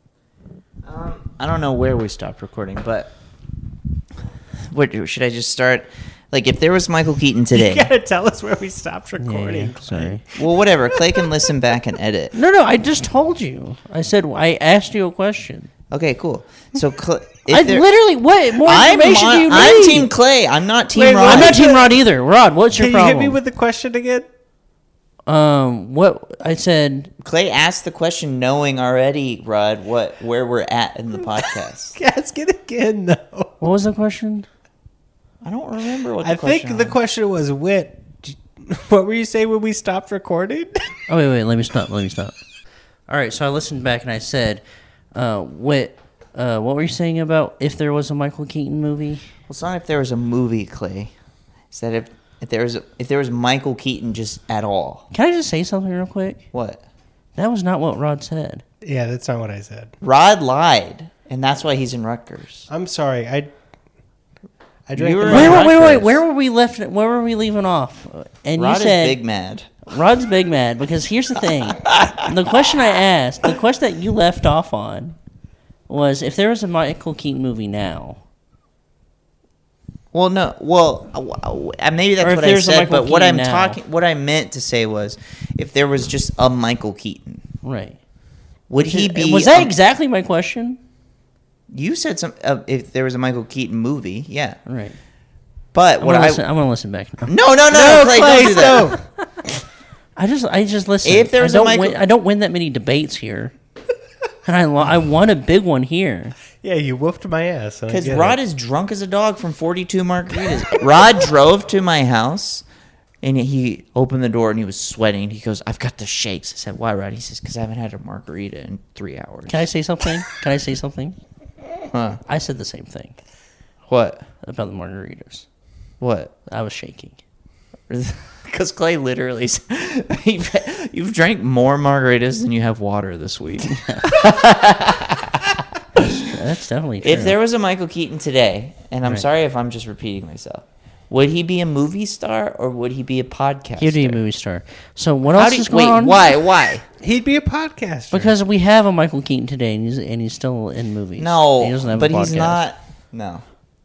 I don't know where we stopped recording, but what should I just start? Like, if there was Michael Keaton You today, got to tell us where we stopped recording. Yeah, sorry. well, whatever. Clay can listen back and edit. No, no, I just told you. I said I asked you a question. Okay, cool. So, Cl- if I there- literally what more I'm, information on- do you need? I'm Team Clay. I'm not Team Wait, Rod. what I'm not is Team it? Rod either. Rod, what's your Can you problem? hit me with the question again? um, what I said. Clay asked the question knowing already, Rod, what where we're at in the podcast. Ask it again, though. What was the question? I don't remember what the I think question the was. question was, Wit, what were you saying when we stopped recording? Oh wait, wait. Let me stop. Let me stop. All right. So I listened back and I said, uh, what, uh, what were you saying about if there was a Michael Keaton movie? Well, it's not if there was a movie, Clay. It's that if, if there was if there was Michael Keaton just at all. Can I just say something real quick? What? That was not what Rod said. Yeah, that's not what I said. Rod lied, and that's why he's in Rutgers. I'm sorry. I I drank You the were- Mountain Wait, wait, wait, wait. Rutgers. Where were we left? Where were we leaving off? And Rod you said is big mad. Rod's big mad because here's the thing. The question I asked, the question that you left off on, was if there was a Michael Keaton movie now. Well, no. Well, uh, uh, maybe Or that's if what I there's a said. Michael But what Keaton I'm now. talking, what I meant to say was, if there was just a Michael Keaton, Right. would he be? Was that a- exactly my question? You said some. Uh, if there was a Michael Keaton movie, yeah. Right. But I'm what gonna, I listen, I'm gonna listen back now. no no no, Clay, don't do that. I just I just listen. If there was I a don't Michael- win, I don't win that many debates here, and I lo- I won a big one here. Yeah, you whooped my ass. and I Because get Rod it. is drunk as a dog from forty-two margaritas. Rod drove to my house, And he opened the door and he was sweating. He goes, "I've got the shakes." I said, "Why, Rod?" He says, "Because I haven't had a margarita in three hours." Can I say something? Can I say something? Huh? I said the same thing What? about the margaritas. What? I was shaking. Because Clay literally, you've drank more margaritas than you have water this week. That's definitely true. If there was a Michael Keaton today, and I'm Right. sorry if I'm just repeating myself, would he be a movie star or would he be a podcaster? He'd be a movie star. So what How else do you, is going wait, on? why? Why? He'd be a podcaster. Because we have a Michael Keaton today, and he's and he's still in movies. he No, doesn't have but a he's podcast. not. No.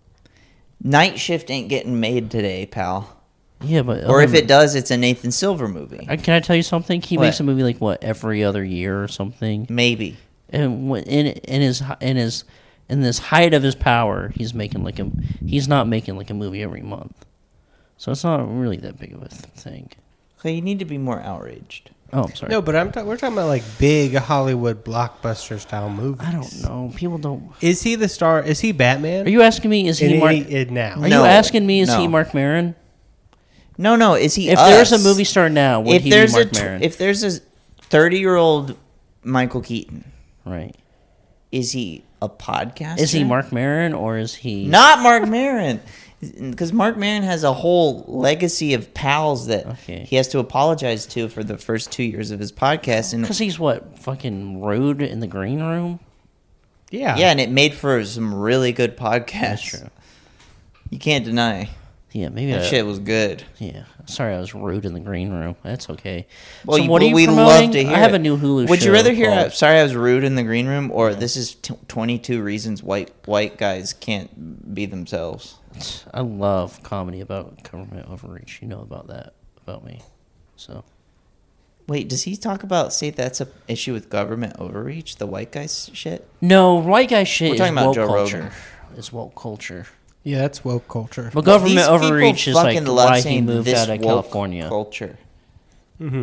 Night Shift ain't getting made today, pal. Yeah, but Or if um, it does, it's a Nathan Silver movie. I- can I tell you something? He What? makes a movie like what every other year or something. Maybe. And when- in in his in his in this height of his power, he's making like a he's not making like a movie every month. So it's not really that big of a th- thing. Okay, you need to be more outraged. Oh, I'm sorry. no, but I'm ta- we're talking about like big Hollywood blockbuster style movies. I don't know. People don't. Is he the star? Is he Batman? Are you asking me? Is he in Mark? any- in now? Are No, you asking me? Is he no. Mark Maron? No, no. Is he? If us? there's a movie star now, would if he there's be Mark a tw- Maron? if there's a thirty-year-old Michael Keaton, right. is he a podcaster? Is he Mark Maron or is he Not Mark Maron, because Mark Maron has a whole legacy of pals that Okay. he has to apologize to for the first two years of his podcast. And Because he's what fucking rude in the green room. Yeah. yeah, and it made for some really good podcasts. That's true. You can't deny Yeah, maybe that I, shit was good. Yeah, sorry, I was rude in the green room. That's okay. Well, so you- what are you we promoting? love to hear. I have it. a new Hulu. Would show you rather hear? called- Sorry, I was rude in the green room, or this is t- twenty-two reasons white white guys can't be themselves. I love comedy about government overreach. You know about that about me. So Wait, does he talk about say that's a issue with government overreach? The white guys shit. no, white guy shit We're is talking about woke Joe culture. Rogan. It's woke culture. Yeah, that's woke culture. But government These people overreach is like fucking love why he saying moved this out of woke California. Culture. Mm-hmm.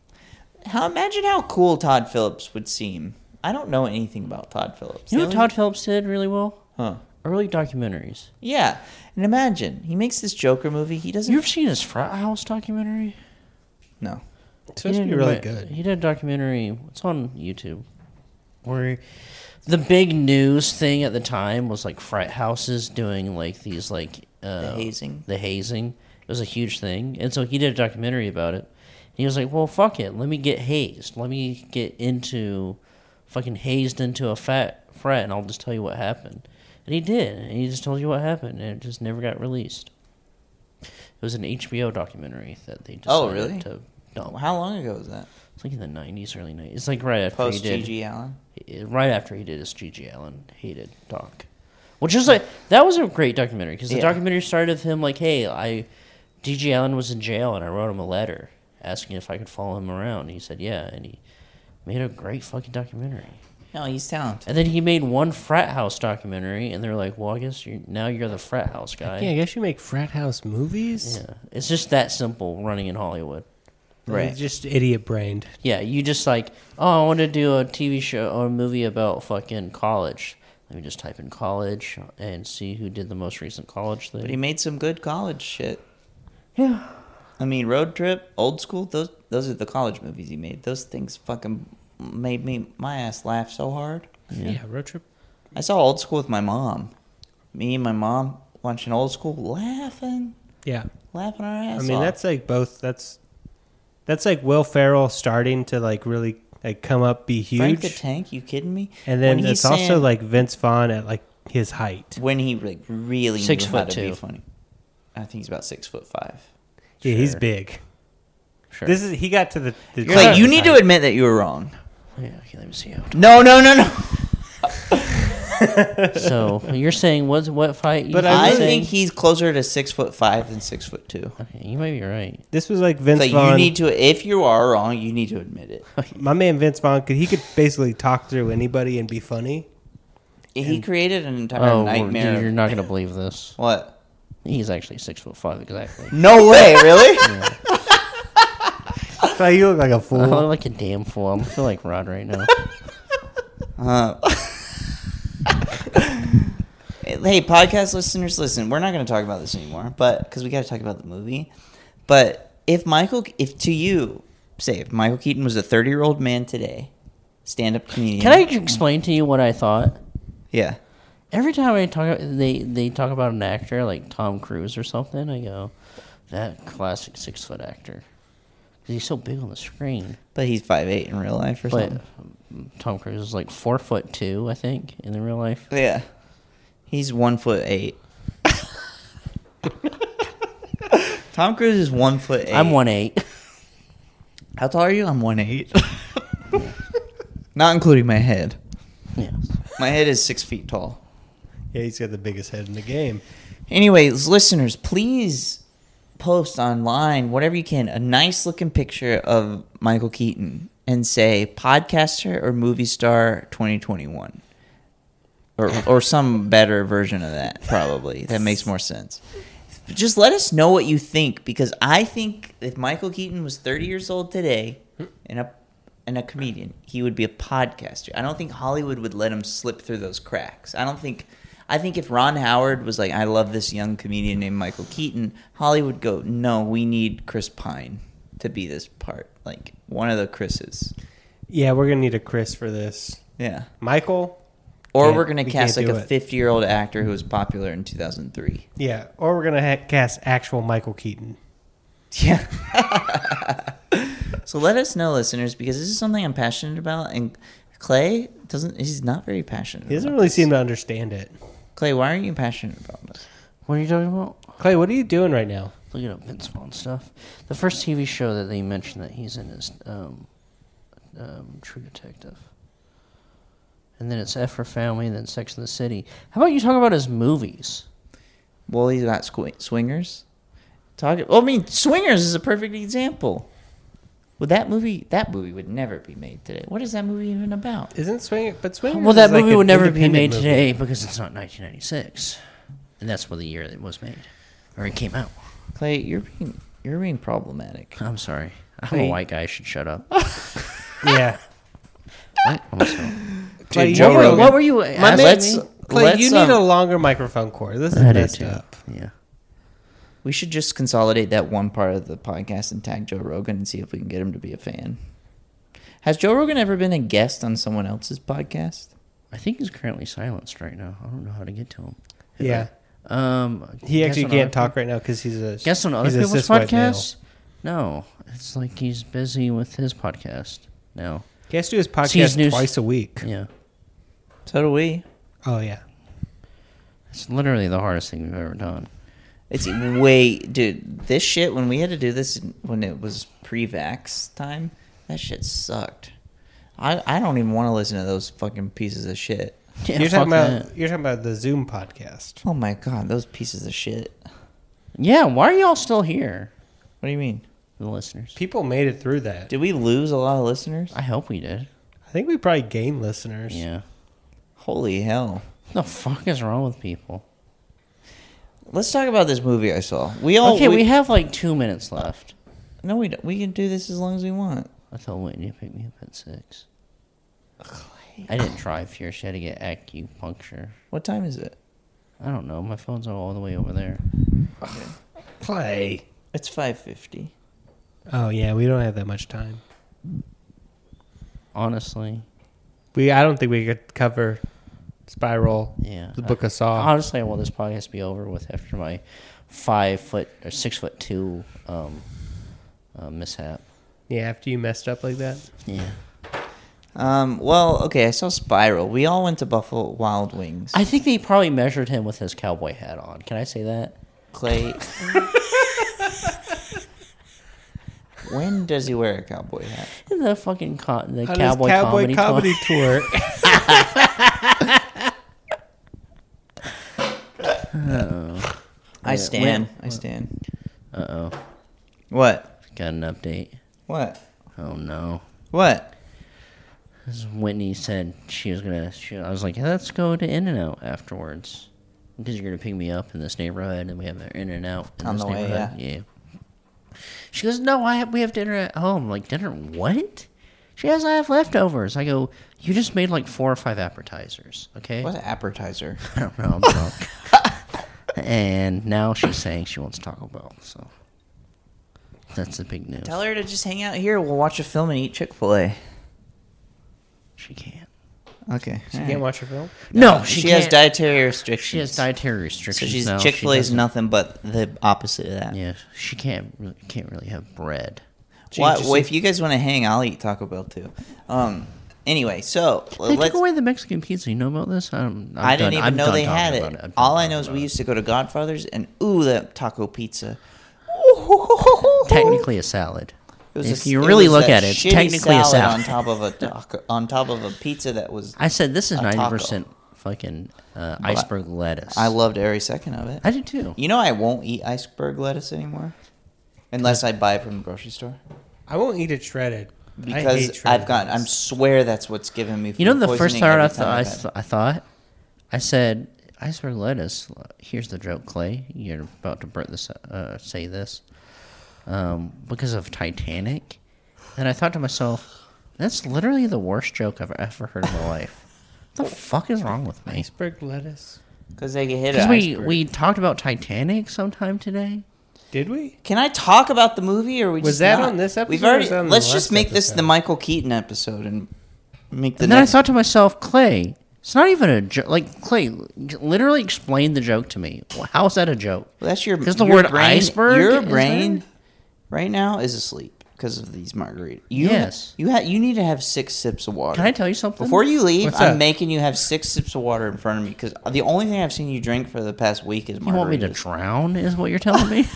How imagine how cool Todd Phillips would seem. I don't know anything about Todd Phillips. You know The what only- Todd Phillips did really well? Huh. Early documentaries. Yeah, and imagine he makes this Joker movie. He doesn't. You ever seen his frat house documentary? No. It's supposed to He be did really a- good. He did a documentary. It's on YouTube. Where the big news thing at the time was like frat houses doing like these like uh, The hazing? The hazing. It was a huge thing, and so he did a documentary about it. And he was like, "Well, fuck it. Let me get hazed. Let me get into fucking hazed into a fat frat, and I'll just tell you what happened." And he did. And he just told you what happened, and it just never got released. It was an H B O documentary that they decided Oh, really? to dump. How long ago was that? It's like in the nineties, early nineties. It's like right after Post he G did. G Allen. Right after he did his G G Allen hated doc, which is like that was a great documentary because the Yeah. documentary started with him like, "Hey, I G G Allen was in jail and I wrote him a letter asking if I could follow him around." And he said, "Yeah," and he made a great fucking documentary. No, he's talented. And then he made one frat house documentary, and they're like, "Well, I guess you're, now you're the frat house guy." Yeah, I guess you make frat house movies. Yeah, it's just that simple running in Hollywood. Right. Right. Just idiot brained. Yeah, you just like, oh, I want to do a T V show or a movie about fucking college. Let me just type in college and see who did the most recent college thing. But he made some good college shit. Yeah. I mean, Road Trip, Old School, those those are the college movies he made. Those things fucking made me my ass laugh so hard. Yeah. yeah, road trip. I saw Old School with my mom. Me and my mom watching Old School, laughing, Yeah. laughing our ass I mean, off. that's like both. That's that's like Will Ferrell starting to like really like come up, be huge, Frank the Tank. You kidding me? and then When it's he's also saying- like Vince Vaughn at like his height. when he like really Six knew how foot to be two. funny. I think he's about six foot five. Yeah, he's Sure. big. Sure. This is he got to the. the Clay, you need to height. admit that you were wrong. yeah, okay, let me see. How No, no, no, no. so you're saying what what fight? You But I really- think he's closer to six foot five than six foot two. okay, you might be right. This was like Vince Clay, Vaughn. you need to. If you are wrong, you need to admit it. My man Vince Vaughn, could he could basically talk through anybody and be funny. He created an entire Oh, nightmare. dude, you're not gonna believe this. What? He's actually six foot five exactly. No way, really? So you look like a I fool. look like a damn fool. I feel like Rod right now. Uh, hey, podcast listeners, listen. We're not going to talk about this anymore, but because we got to talk about the movie. But if Michael, if to you, say if Michael Keaton was a thirty-year-old man today, stand-up comedian. Can I explain to you what I thought? Yeah. Every time I talk, they they talk about an actor like Tom Cruise or something. I go, that classic six foot actor, because he's so big on the screen. But he's five eight in real life or But something. Tom Cruise is like four foot two, I think, in the real life. Yeah. He's one foot eight. Tom Cruise is one foot eight. I'm one eight. How tall are you? I'm one eight. Not including my head. Yeah. My head is six feet tall. Yeah, he's got the biggest head in the game. Anyways, listeners, please post online, whatever you can, a nice looking picture of Michael Keaton and say podcaster or movie star twenty twenty-one. Or or some better version of that, probably. That makes more sense. Just let us know what you think, because I think if Michael Keaton was thirty years old today and a and a comedian, he would be a podcaster. I don't think Hollywood would let him slip through those cracks. I don't think... I think if Ron Howard was like, I love this young comedian named Michael Keaton, Hollywood would go, no, we need Chris Pine to be this part. Like, one of the Chris's. Yeah, we're going to need a Chris for this. Yeah. Michael? Or Can't- we're going to we cast like can't a do it. fifty-year-old actor who was popular in two thousand three. Yeah, or we're going to ha- cast actual Michael Keaton. Yeah. So let us know, listeners, because this is something I'm passionate about. And Clay doesn't, he's not very passionate He doesn't about really this. seem to understand it. Clay, why aren't you passionate about this? What are you talking about? Clay, what are you doing right now? Looking up Vince Vaughn stuff. The first T V show that they mentioned that he's in is um, um, True Detective. And then it's F for Family, and then Sex and the City. How about you talk about his movies? Well, he's got squ- Swingers. Talk. Well, I mean, Swingers is a perfect example. Well, that movie, that movie would never be made today. What is that movie even about? Isn't Swing? But Swing. Well, that movie would never be made today because it's not nineteen ninety-six. And that's what the year it was made. Or it came out. Clay, you're being you're being problematic. I'm sorry. I'm Clay. a white guy. I should shut up. Yeah. What? Almost fell. Clay, Joe you- Rogan. What were you My asking let's- me? Clay, let's, you need um, a longer microphone cord. This is I do messed too. up. Yeah. We should just consolidate that one part of the podcast and tag Joe Rogan and see if we can get him to be a fan. Has Joe Rogan ever been a guest on someone else's podcast? I think he's currently silenced right now. I don't know how to get to him. Yeah. Um, He guest actually on can't other talk right now because he's a peop- Guest on other he's a people's cis white male. podcasts? No. It's like he's busy with his podcast now. He has to do his See, his podcast new- twice a week. Yeah. So do we. Oh yeah. It's literally the hardest thing we've ever done. It's way, dude. This shit, when we had to do this when it was pre-vax time, that shit sucked. I, I don't even want to listen to those fucking pieces of shit. Yeah, you're talking fuck about that. you're talking about the Zoom podcast. Oh my god, those pieces of shit. Yeah, why are y'all still here? What do you mean? The listeners. People made it through that. Did we lose a lot of listeners? I hope we did. I think we probably gained listeners. Yeah. Holy hell. What the fuck is wrong with people? Let's talk about this movie I saw. We all Okay, we, have like two minutes left. No, we don't. We can do this as long as we want. I told Whitney to pick me up at six. I didn't drive here. She had to get acupuncture. What time is it? I don't know. My phone's all the way over there. Clay. It's five fifty. Oh yeah, we don't have that much time. Honestly, We I don't think we could cover Spiral. yeah. The Book of Saw. Honestly, I want this podcast to be over with after my five foot or six foot two um, uh, mishap. Yeah, after you messed up like that. Yeah. Um. Well, okay. I saw Spiral. We all went to Buffalo Wild Wings. I think they probably measured him with his cowboy hat on. Can I say that? Clay. When does he wear a cowboy hat? The fucking co- the On cowboy, his cowboy comedy, comedy, tour. I stand. when- I stand. Uh oh. What? Got an update. What? Oh no. What? This Whitney said she was gonna. She, I was like, let's go to In-N-Out afterwards because you're gonna pick me up in this neighborhood, and we have an In-N-Out in On this the way, neighborhood. Yeah. She goes, no, I have, we have dinner at home. I'm like, dinner what? She has, I have leftovers. I go, you just made like four or five appetizers, okay? What appetizer? I don't know. I'm drunk. And now she's saying she wants Taco Bell. So That's the big news. Tell her to just hang out here. We'll watch a film and eat Chick-fil-A. She can't. Okay. She can't watch a film? No, she, she can't. has dietary restrictions. She has dietary So restrictions. she's now. Chick-fil-A She is doesn't- nothing but the opposite of that. Yeah, she can't really, can't really have bread. Well, just well, eat- if you guys want to hang, I'll eat Taco Bell too. Um. Anyway, so They let's. took away the Mexican pizza. You know about this? I'm, I'm I didn't done- even I'm know done they talking had about it. I'm done All I talking know is about we it. used to go to Godfather's and ooh, that taco pizza. Technically a salad. It was If a- you it really was look that at it, it's shitty technically a salad. on top of a taco, on top of a pizza that was. I said this is a ninety taco. percent fucking uh, iceberg lettuce. I loved every second of it. I did too. You know, I won't eat iceberg lettuce anymore, unless I buy it from the grocery store. I won't eat it shredded. I hate Because shredded I've got, I'm lettuce. swear that's what's giving me. Food You know the first poisoning thought I, every th- time I, I've had th- I thought? I said, iceberg lettuce. Here's the joke, Clay. You're about to burn this, uh, say this. Um, because of Titanic. And I thought to myself, that's literally the worst joke I've ever heard in my life. What the fuck is wrong with me? Iceberg lettuce. Because they get hit. Because At we, iceberg. we talked about Titanic sometime today. Did we? Can I talk about the movie, or we Was just that not? on this episode We've or already. was that on the Let's last just make this the episode? Michael Keaton episode and make the. And then I next, thought to myself, Clay, it's not even a joke. Like, Clay, literally explain the joke to me. How is that a joke? Well, that's your. Because the your word brain, iceberg Your is brain, there? right now, is asleep because of these margaritas. You, Yes. You ha- You need to have six sips of water. Can I tell you something? Before you leave, What's I'm that? making you have six sips of water in front of me because the only thing I've seen you drink for the past week is margaritas. You want me to drown, is what you're telling me?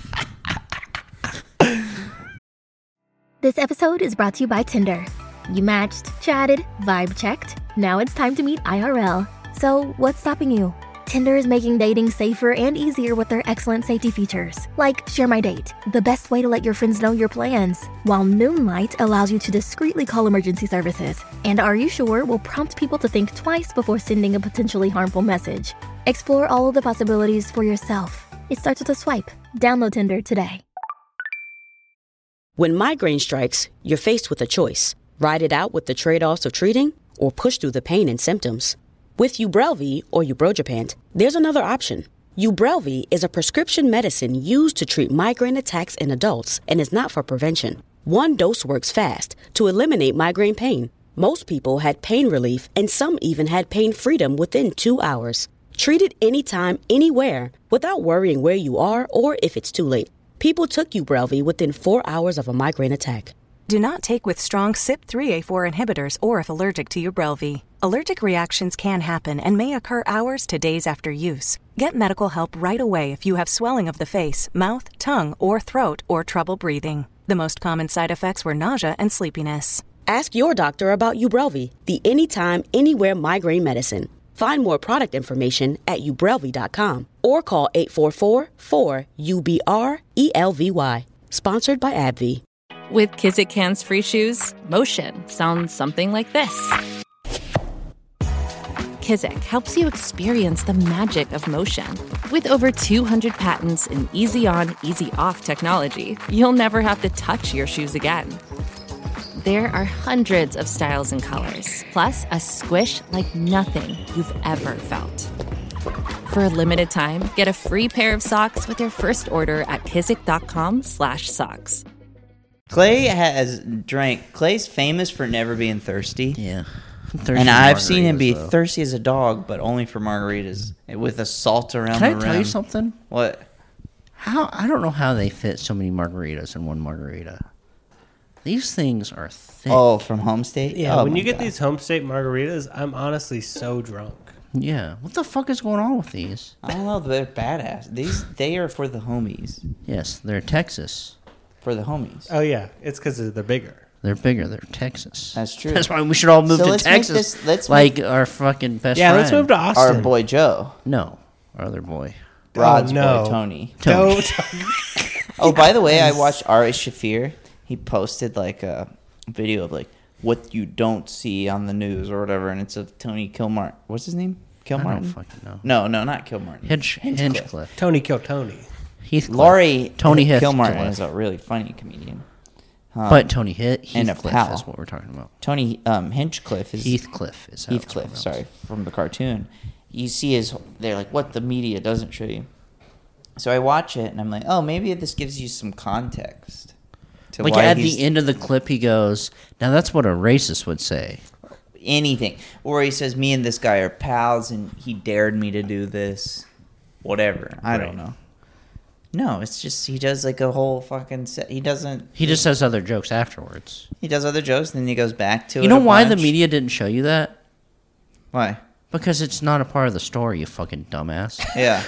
This episode is brought to you by Tinder. You matched, chatted, vibe checked. Now it's time to meet I R L. So, what's stopping you? Tinder is making dating safer and easier with their excellent safety features, like Share My Date, the best way to let your friends know your plans, while Moonlight allows you to discreetly call emergency services, and Are You Sure will prompt people to think twice before sending a potentially harmful message. Explore all of the possibilities for yourself. It starts with a swipe. Download Tinder today. When migraine strikes, you're faced with a choice. Ride it out with the trade-offs of treating or push through the pain and symptoms. With Ubrelvy or Ubrogepant, there's another option. Ubrelvy is a prescription medicine used to treat migraine attacks in adults and is not for prevention. One dose works fast to eliminate migraine pain. Most people had pain relief and some even had pain freedom within two hours. Treat it anytime, anywhere, without worrying where you are or if it's too late. People took Ubrelvy within four hours of a migraine attack. Do not take with strong C Y P three A four inhibitors or if allergic to Ubrelvy. Allergic reactions can happen and may occur hours to days after use. Get medical help right away if you have swelling of the face, mouth, tongue, or throat, or trouble breathing. The most common side effects were nausea and sleepiness. Ask your doctor about Ubrelvy, the anytime, anywhere migraine medicine. Find more product information at ubrelvy dot com or call eight four four, four, U B R E L V Y. Sponsored by AbbVie. With Kizik Hands Free Shoes, motion sounds something like this. Kizik helps you experience the magic of motion. With over two hundred patents and easy-on, easy-off technology, you'll never have to touch your shoes again. There are hundreds of styles and colors, plus a squish like nothing you've ever felt. For a limited time, get a free pair of socks with your first order at kizik.com slash socks. Clay has drank. Clay's famous for never being thirsty. Yeah. And I've seen him be though. thirsty as a dog, but only for margaritas with a salt around Can I the rim. tell you something? What? How I don't know how they fit so many margaritas in one margarita. These things are thick. Oh, from Home State? Yeah, Oh when my you get God. these home state margaritas, I'm honestly so drunk. Yeah. What the fuck is going on with these? I don't know, they're badass. These they are for the homies. Yes, they're Texas. For the homies. Oh yeah, it's because they're bigger. They're bigger. They're Texas. That's true. That's why we should all move So to let's make Texas. this- let's like make- our fucking best Yeah, friend. let's move to Austin. Our boy Joe. No, our other boy. Rod's Oh, no. boy Tony. Tony. Go- Oh, by the way, I watched Ari Shafir. He posted like a video of like what you don't see on the news or whatever, and it's of Tony Kilmartin. What's his name? I Kilmartin? don't fucking know. No, no, not Kilmartin. Hinch, Hinchcliffe. Hinchcliffe. Tony kill Tony. Heathcliff. Laurie Tony Kilmartin Heathcliff. is a really funny comedian. Um, But Tony Heath, and a Heathcliff pal. is what we're talking about. Tony um, Hinchcliffe is Heathcliff is how it's Heathcliff. pronounced. Sorry, from the cartoon. You see his. They're like what the media doesn't show you. So I watch it and I'm like, oh, maybe this gives you some context. To Like why at he's the end of the clip, he goes, "Now that's what a racist would say." anything. Or he says, me and this guy are pals and he dared me to do this. Whatever. I Right. don't know. No, it's just he does like a whole fucking set. He doesn't. He just says other jokes afterwards. He does other jokes and then he goes back to it. You know a why the bunch. media didn't show you that? Why? Because it's not a part of the story, you fucking dumbass. Yeah.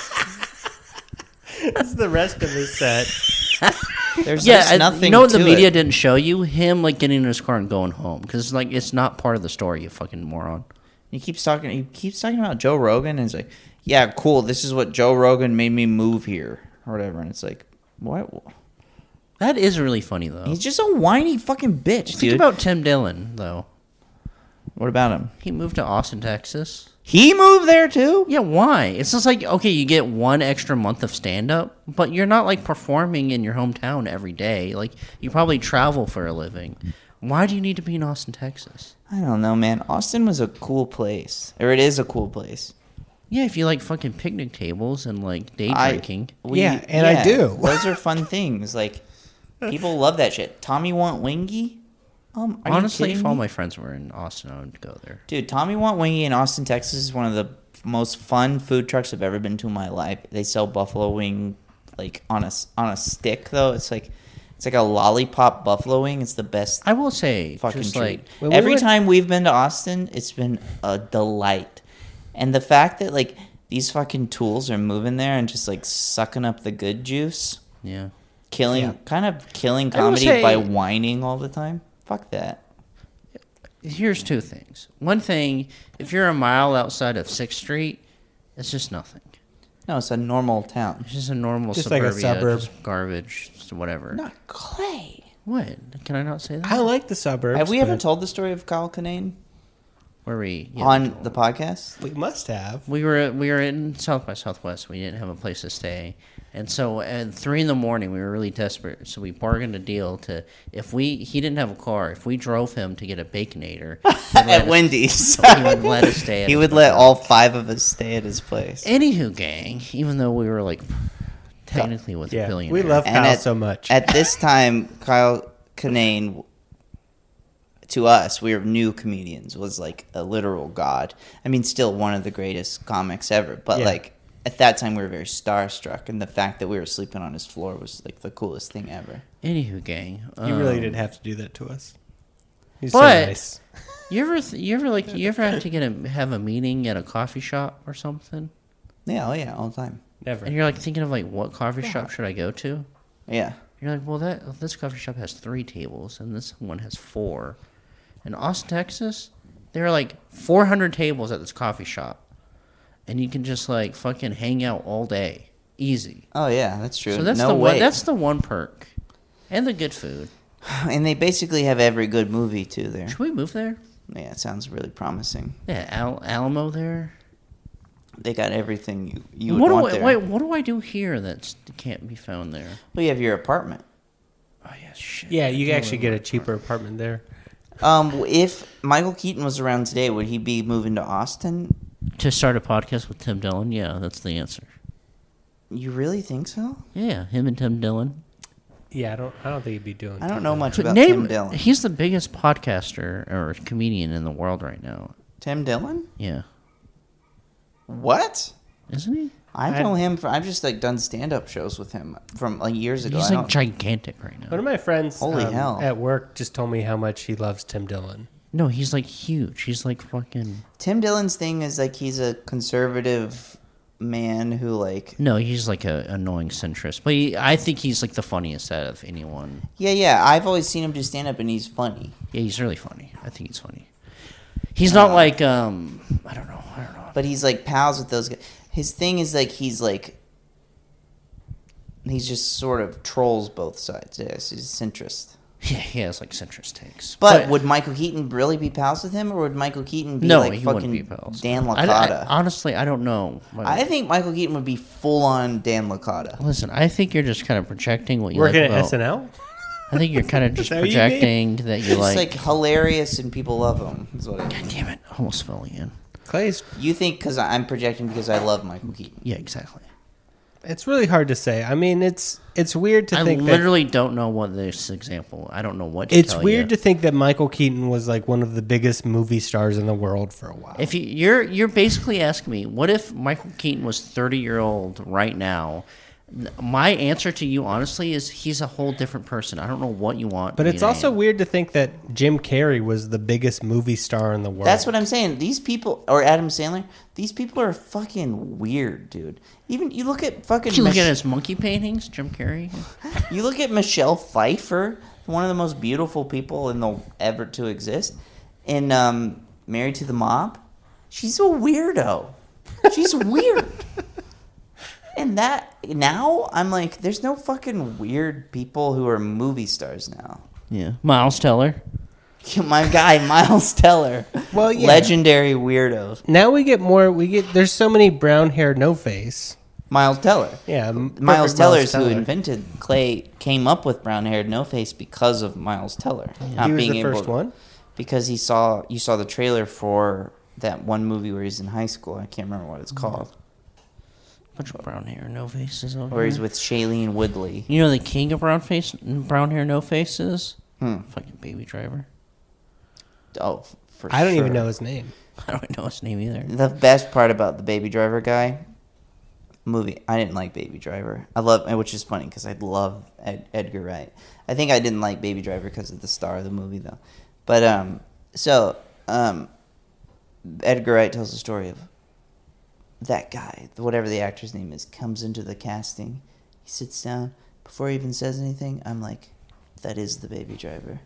It's the rest of the set. There's yeah, just I- nothing you know what the to media it. didn't show you? Him like getting in his car and going home because like it's not part of the story. You fucking moron. He keeps talking. He keeps talking about Joe Rogan, and it's like, yeah, cool. This is what Joe Rogan made me move here, or whatever. And it's like, what? That is really funny though. He's just a whiny fucking bitch, Think dude. about Tim Dillon though. What about him? He moved to Austin, Texas. He moved there too? Yeah, why? It's just like, okay, you get one extra month of stand-up, but you're not like performing in your hometown every day. Like you probably travel for a living. Why do you need to be in Austin, Texas? I don't know, man. Austin was a cool place, or it is a cool place. Yeah, if you like fucking picnic tables and like day I- drinking. We- Yeah, and I do. Those are fun things. Like people love that shit. Tommy Want Wingy. Um, are Honestly, you if kidding all me? my friends were in Austin, I would go there. Dude, Tommy Want Wingy in Austin, Texas is one of the most fun food trucks I've ever been to in my life. They sell buffalo wing like on a on a stick though. It's like it's like a lollipop buffalo wing. It's the best I will say, fucking just treat. like When we Every went- time we've been to Austin, it's been a delight. And the fact that like these fucking tools are moving there and just like sucking up the good juice, yeah. killing Yeah. kind of killing I will comedy say- by whining all the time. Fuck that. Here's two things. One thing, if you're a mile outside of sixth Street, it's just nothing. No, it's a normal town. It's just a normal Just like suburbia, a suburb. just garbage, just whatever. Not Clay. What? Can I not say that? I like the suburbs. Have we ever but told the story of Kyle Kinane Where we yeah, on the podcast? We must have. we were we were in South by Southwest. We didn't have a place to stay, and so at three in the morning we were really desperate. So we bargained a deal to if we he didn't have a car, if we drove him to get a Baconator he'd let At us- Wendy's. he would let us stay. At He his would let hotel. all five of us stay at his place. Anywho, gang. Even though we were like technically with a Yeah, billionaire, we love And Kyle at- so much. At this time, Kyle Kinane, to us, we were new comedians, was like a literal god. I mean, still one of the greatest comics ever. But Yeah. like at that time, we were very starstruck, and the fact that we were sleeping on his floor was like the coolest thing ever. Anywho, gang. He really um, did have to do that to us. He's But- so nice. You ever, th- you ever like, you ever have to get a have a meeting at a coffee shop or something, Yeah, oh yeah, all the time. Never. and you're like thinking of like what coffee shop should I go to? Yeah. You're like, well, that this coffee shop has three tables, and this one has four. In Austin, Texas, there are like four hundred tables at this coffee shop, and you can just like fucking hang out all day, easy. Oh yeah, that's true. So that's no the way. one. That's the one perk, and the good food. And they basically have every good movie too there. Should we move there? Yeah, it sounds really promising. Yeah, Al- Alamo there. They got everything you you would What do want I, there. wait, what do I do here that can't be found there? Well, you have your apartment. Oh yeah, shit. Yeah, you can actually get a cheaper apartment there. Um, if Michael Keaton was around today, would he be moving to Austin? To start a podcast with Tim Dillon? Yeah, that's the answer. You really think so? Yeah, him and Tim Dillon. Yeah, I don't. I don't think he'd be doing. I don't know much But about name, Tim Dillon. He's the biggest podcaster or comedian in the world right now. Tim Dillon? Yeah, What? isn't he? I know him. For, I've just like done stand-up shows with him from like years ago. He's I like don't- gigantic right now. One of my friends Holy um, hell. at work just told me how much he loves Tim Dillon. No, he's like huge. He's like fucking. Tim Dillon's thing is like he's a conservative man who like No, he's like a annoying centrist. But he, I think he's like the funniest out of anyone. yeah yeah. I've always seen him do stand-up and he's funny. Yeah, he's really funny. I think he's funny. He's not like um. I don't know. I don't know. But he's like pals with those guys. His thing is like he's like he's just sort of trolls both sides. Yes, he's a centrist. Yeah, he has like centrist takes. But, would Michael Keaton really be pals with him, or would Michael Keaton be no, like he wouldn't fucking be pals. Dan I- I- Licata? honestly, I don't know. I think Michael Keaton would be full on Dan Licata. Listen, I think you're just kind of projecting what you Working like at about, S N L. I think you're kind of just that what you mean? projecting that you He's like. like hilarious and people love him. Is what I mean. Damn it! Almost fell again. Clay's. You think because I'm projecting because I love Michael Keaton? Yeah, exactly. It's really hard to say. I mean, it's it's weird to I think literally that, don't know what this example. I don't know what to it's tell weird you. to think that Michael Keaton was like one of the biggest movie stars in the world for a while. If you, you're you're basically asking me, what if Michael Keaton was thirty year old right now? My answer to you, honestly, is he's a whole different person. I don't know what you want. But me it's to also name. weird to think that Jim Carrey was the biggest movie star in the world. That's what I'm saying. These people, or Adam Sandler, these people are fucking weird, dude. Even you look at fucking. You look Mich- at his monkey paintings, Jim Carrey. You look at Michelle Pfeiffer, one of the most beautiful people in the ever to exist, in um, Married to the Mob. She's a weirdo. She's weird. And that now I'm like, there's no fucking weird people who are movie stars now. Yeah, Miles Teller. My guy Miles Teller. Well, yeah. Legendary weirdos. Now we get more. We get there's so many brown hair, no face. Miles Teller. Yeah, m- Miles perfect Teller Miles is who Teller. invented Clay. Came up with brown haired no face because of Miles Teller. Not He was being the able first one? because he saw you saw the trailer for that one movie where he's in high school. I can't remember what it's called. Bunch of brown hair, no faces over Where he's here. with Shailene Woodley. You know the king of brown face, brown hair, no faces. Hmm. Fucking Baby Driver. Oh, for I don't sure. even know his name. I don't know his name either. The best part about the Baby Driver guy movie, I didn't like Baby Driver. I love, which is funny because I love Ed, Edgar Wright. I think I didn't like Baby Driver because of the star of the movie, though. But um, so um, Edgar Wright tells the story of that guy, whatever the actor's name is, comes into the casting. He sits down before he even says anything. I'm like, that is the Baby Driver.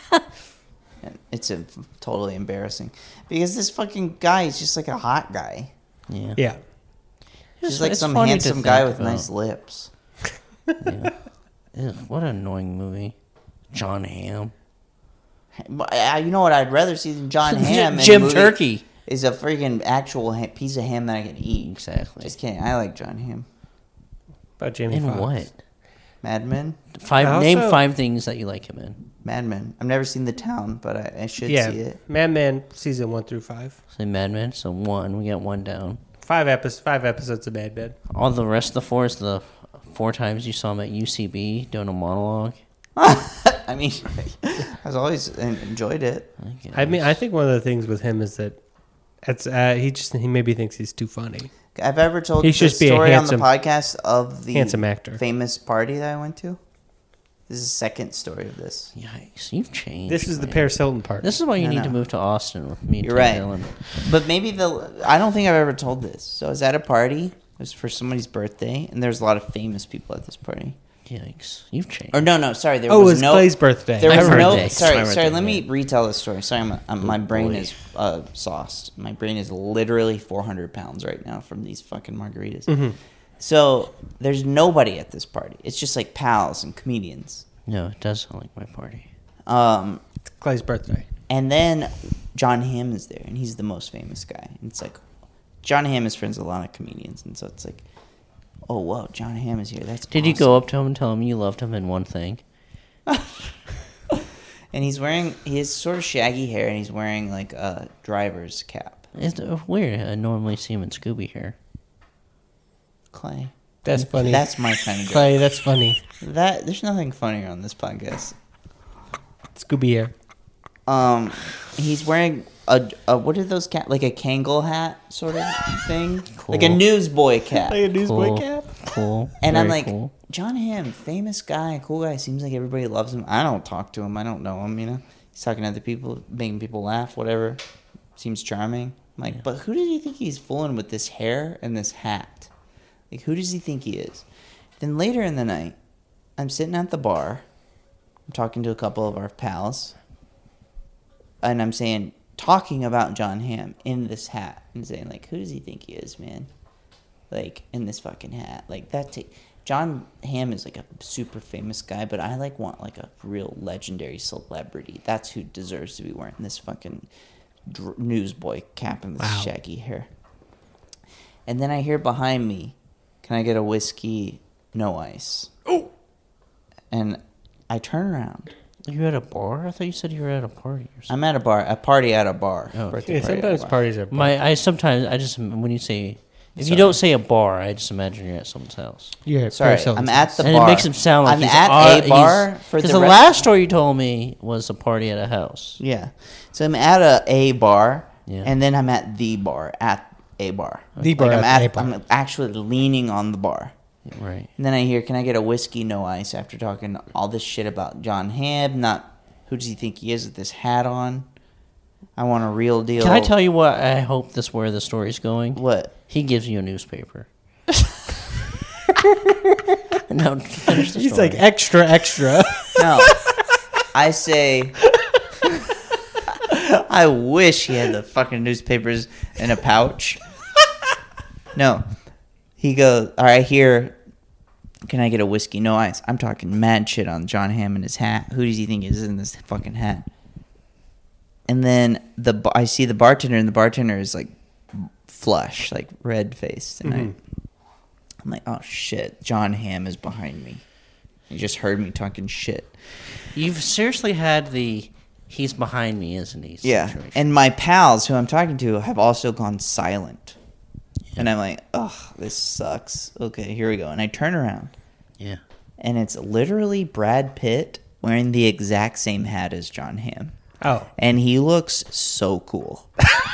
And it's a, totally embarrassing because this fucking guy is just like a hot guy. Yeah. Yeah. Just like It's some funny to handsome guy think with about. nice lips. Yeah. Ew, what an annoying movie. John Hamm. But, uh, You know what I'd rather see than John Hamm? in a Jim movie Turkey. is a freaking actual ha- piece of ham that I can eat. Exactly. Just kidding. I like John Hamm. About Jamie In Foxx. what? Mad Men. Five. I name also- five things that you like him in. Mad Men. I've never seen The Town, but I, I should Yeah, see it. Mad Men season one through five. Say Mad Men. So one. We got one down. Five episodes. Five episodes of Mad Men. All the rest of the four is the four times you saw him at U C B doing a monologue. I mean, I was always enjoyed it. I mean, I think one of the things with him is that it's uh, he just he maybe thinks he's too funny. I've ever told He the should be a story handsome- on the podcast of the handsome actor. famous party that I went to. This is the second story of this. Yikes! You've changed. This is the man. Paris Hilton part. This is why you I need know. to move to Austin with me. and You're Ted right. Dillon. But maybe the I don't think I've ever told this. So I was at a party. It was for somebody's birthday, and there's a lot of famous people at this party. Yikes! You've changed. Or no, no, sorry. There Oh, it was was no Clay's birthday. There My was no. birthday. Sorry, My sorry. birthday, Let me yeah. retell the story. Sorry, I'm, I'm, my Oh, brain boy. is uh, sauced. My brain is literally four hundred pounds right now from these fucking margaritas. Mm-hmm. So there's nobody at this party. It's just like pals and comedians. No, it does sound like my party. Um, Clay's birthday. And then John Hamm is there, and he's the most famous guy. And it's like, John Hamm is friends with a lot of comedians, and so it's like, oh, whoa, John Hamm is here. That's Did you awesome. go up to him and tell him you loved him in one thing? And he's wearing, he has sort of shaggy hair, and he's wearing like a driver's cap. It's uh, weird. I normally see him in Scooby hair. Clay. That's funny. That's my kind of joke. Clay, that's funny. That there's nothing funnier on this podcast. Scooby here. Um, he's wearing a, a what are those cap? Like a Kangol hat sort of thing, Cool. like a newsboy cap. Like a newsboy Cool. cap. Cool. And I'm Very like, cool. John Hamm, famous guy, cool guy. Seems like everybody loves him. I don't talk to him. I don't know him. You know, he's talking to other people, making people laugh. Whatever. Seems charming. I'm like, but who does he think he's fooling with this hair and this hat? Like, who does he think he is? Then later in the night, I'm sitting at the bar. I'm talking to a couple of our pals. And I'm saying, talking about John Hamm in this hat. And saying, like, who does he think he is, man? Like, in this fucking hat. Like, that. T- John Hamm is, like, a super famous guy. But I, like, want, like, a real legendary celebrity. That's who deserves to be wearing this fucking dr- newsboy cap and this Wow. shaggy hair. And then I hear behind me, can I get a whiskey, no ice? Oh! And I turn around. You at a bar? I thought you said you were at a party or something. I'm at a bar, a party at a bar. Oh. Birthday Yeah, party at a sometimes bar. parties are. My, I sometimes I just when you say If you don't say a bar, I just imagine you're at someone's house. Yeah, Sorry, I'm at the and bar. it makes him sound like I'm he's at uh, a bar for because the, the rest- last story you told me was a party at a house. Yeah, so I'm at a a bar, Yeah. and then I'm at the bar at a bar. The bar Like, I'm at at, a bar. I'm actually leaning on the bar. Right. And then I hear, "Can I get a whiskey, no ice?" After talking all this shit about John Hamm, not who does he think he is with this hat on? I want a real deal. Can I tell you what I hope this where the story's going? What? He gives you a newspaper. No, finish the He's story. like extra, extra. No, I say. I wish he had the fucking newspapers in a pouch. No, he goes. All right, here. Can I get a whiskey, no ice? I'm talking mad shit on John Hamm and his hat. Who does he think is in this fucking hat? And then the ba- I see the bartender, and the bartender is like flush, like red faced, and Mm-hmm. I. I'm like, oh shit, John Hamm is behind me. He just heard me talking shit. You've seriously had the he's behind me, isn't he? Yeah. situation. And my pals who I'm talking to have also gone silent. And I'm like, ugh, this sucks. Okay, here we go. And I turn around. Yeah. And it's literally Brad Pitt wearing the exact same hat as John Hamm. Oh. And he looks so cool.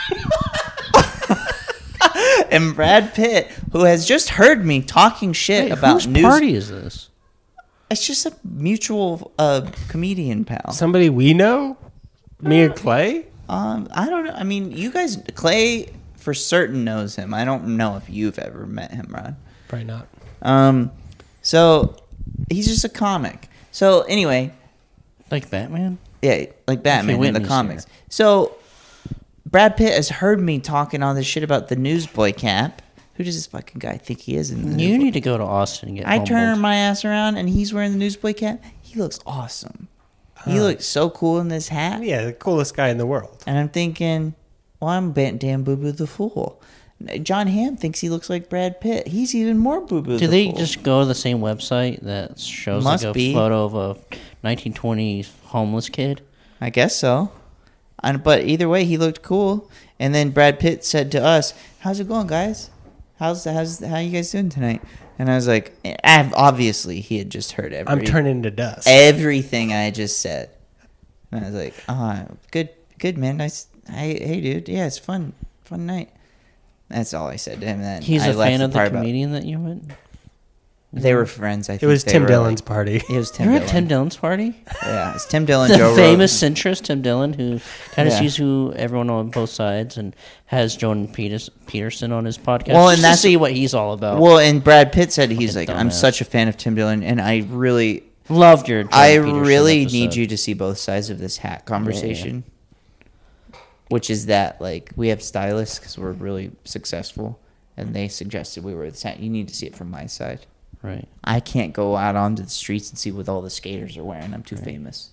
And Brad Pitt, who has just heard me talking shit Wait, about whose news. party is this? It's just a mutual uh, comedian pal. Somebody we know? Me and Clay? Um, I don't know. I mean, you guys, Clay for certain knows him. I don't know if you've ever met him, Rod. Probably not. Um, so he's just a comic. So anyway, Like Batman? yeah, like Batman in the Whitney's comics. here. So Brad Pitt has heard me talking all this shit about the Newsboy cap. Who does this fucking guy think he is? In the You Newsboy? need to go to Austin and get I humbled. turn my ass around and he's wearing the Newsboy cap. He looks awesome. He looks so cool in this hat. Yeah, the coolest guy in the world. And I'm thinking, well, I'm Bant Dan Boo Boo the Fool. John Hamm thinks he looks like Brad Pitt. He's even more Boo Boo. Do the they Fool. just go to the same website that shows Must like a be. photo of a nineteen twenties homeless kid? I guess so. And, but either way, he looked cool. And then Brad Pitt said to us, "How's it going, guys? How's how's how you guys doing tonight?" And I was like, "I've- obviously he had just heard every I'm turning to dust. everything I just said. And I was like, "Ah, good, good man. Nice. Hey, hey, dude. Yeah, it's fun, fun night." That's all I said to him. Then He's I a left fan of the part about- comedian that you met? They were friends. I think It was they Tim were, Dillon's like- party. It was Tim You're Dillon. at Tim Dillon's party? Yeah, it's Tim Dillon. The Joe famous Rogan. centrist Tim Dillon, who kind of Yeah. sees who everyone on both sides and has Jordan Peters- Peterson on his podcast. Well, just and to that's- see what he's all about. Well, and Brad Pitt said he's Fucking like, "I'm dumbass. such a fan of Tim Dillon, and I really, Loved your Jordan I Peterson really episode. need you to see both sides of this hat conversation." Which is that like we have stylists because we're really successful, and they suggested we were the hat. You need to see it from my side. Right. I can't go out onto the streets and see what all the skaters are wearing. I'm too famous.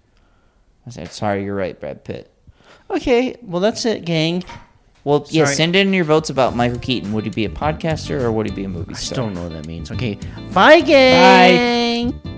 I said, "Sorry, you're right, Brad Pitt." Okay, well, that's it, gang. Well, yeah, Sorry. send in your votes about Michael Keaton. Would he be a podcaster or would he be a movie I star? still don't know what that means. Okay, bye, gang. Bye.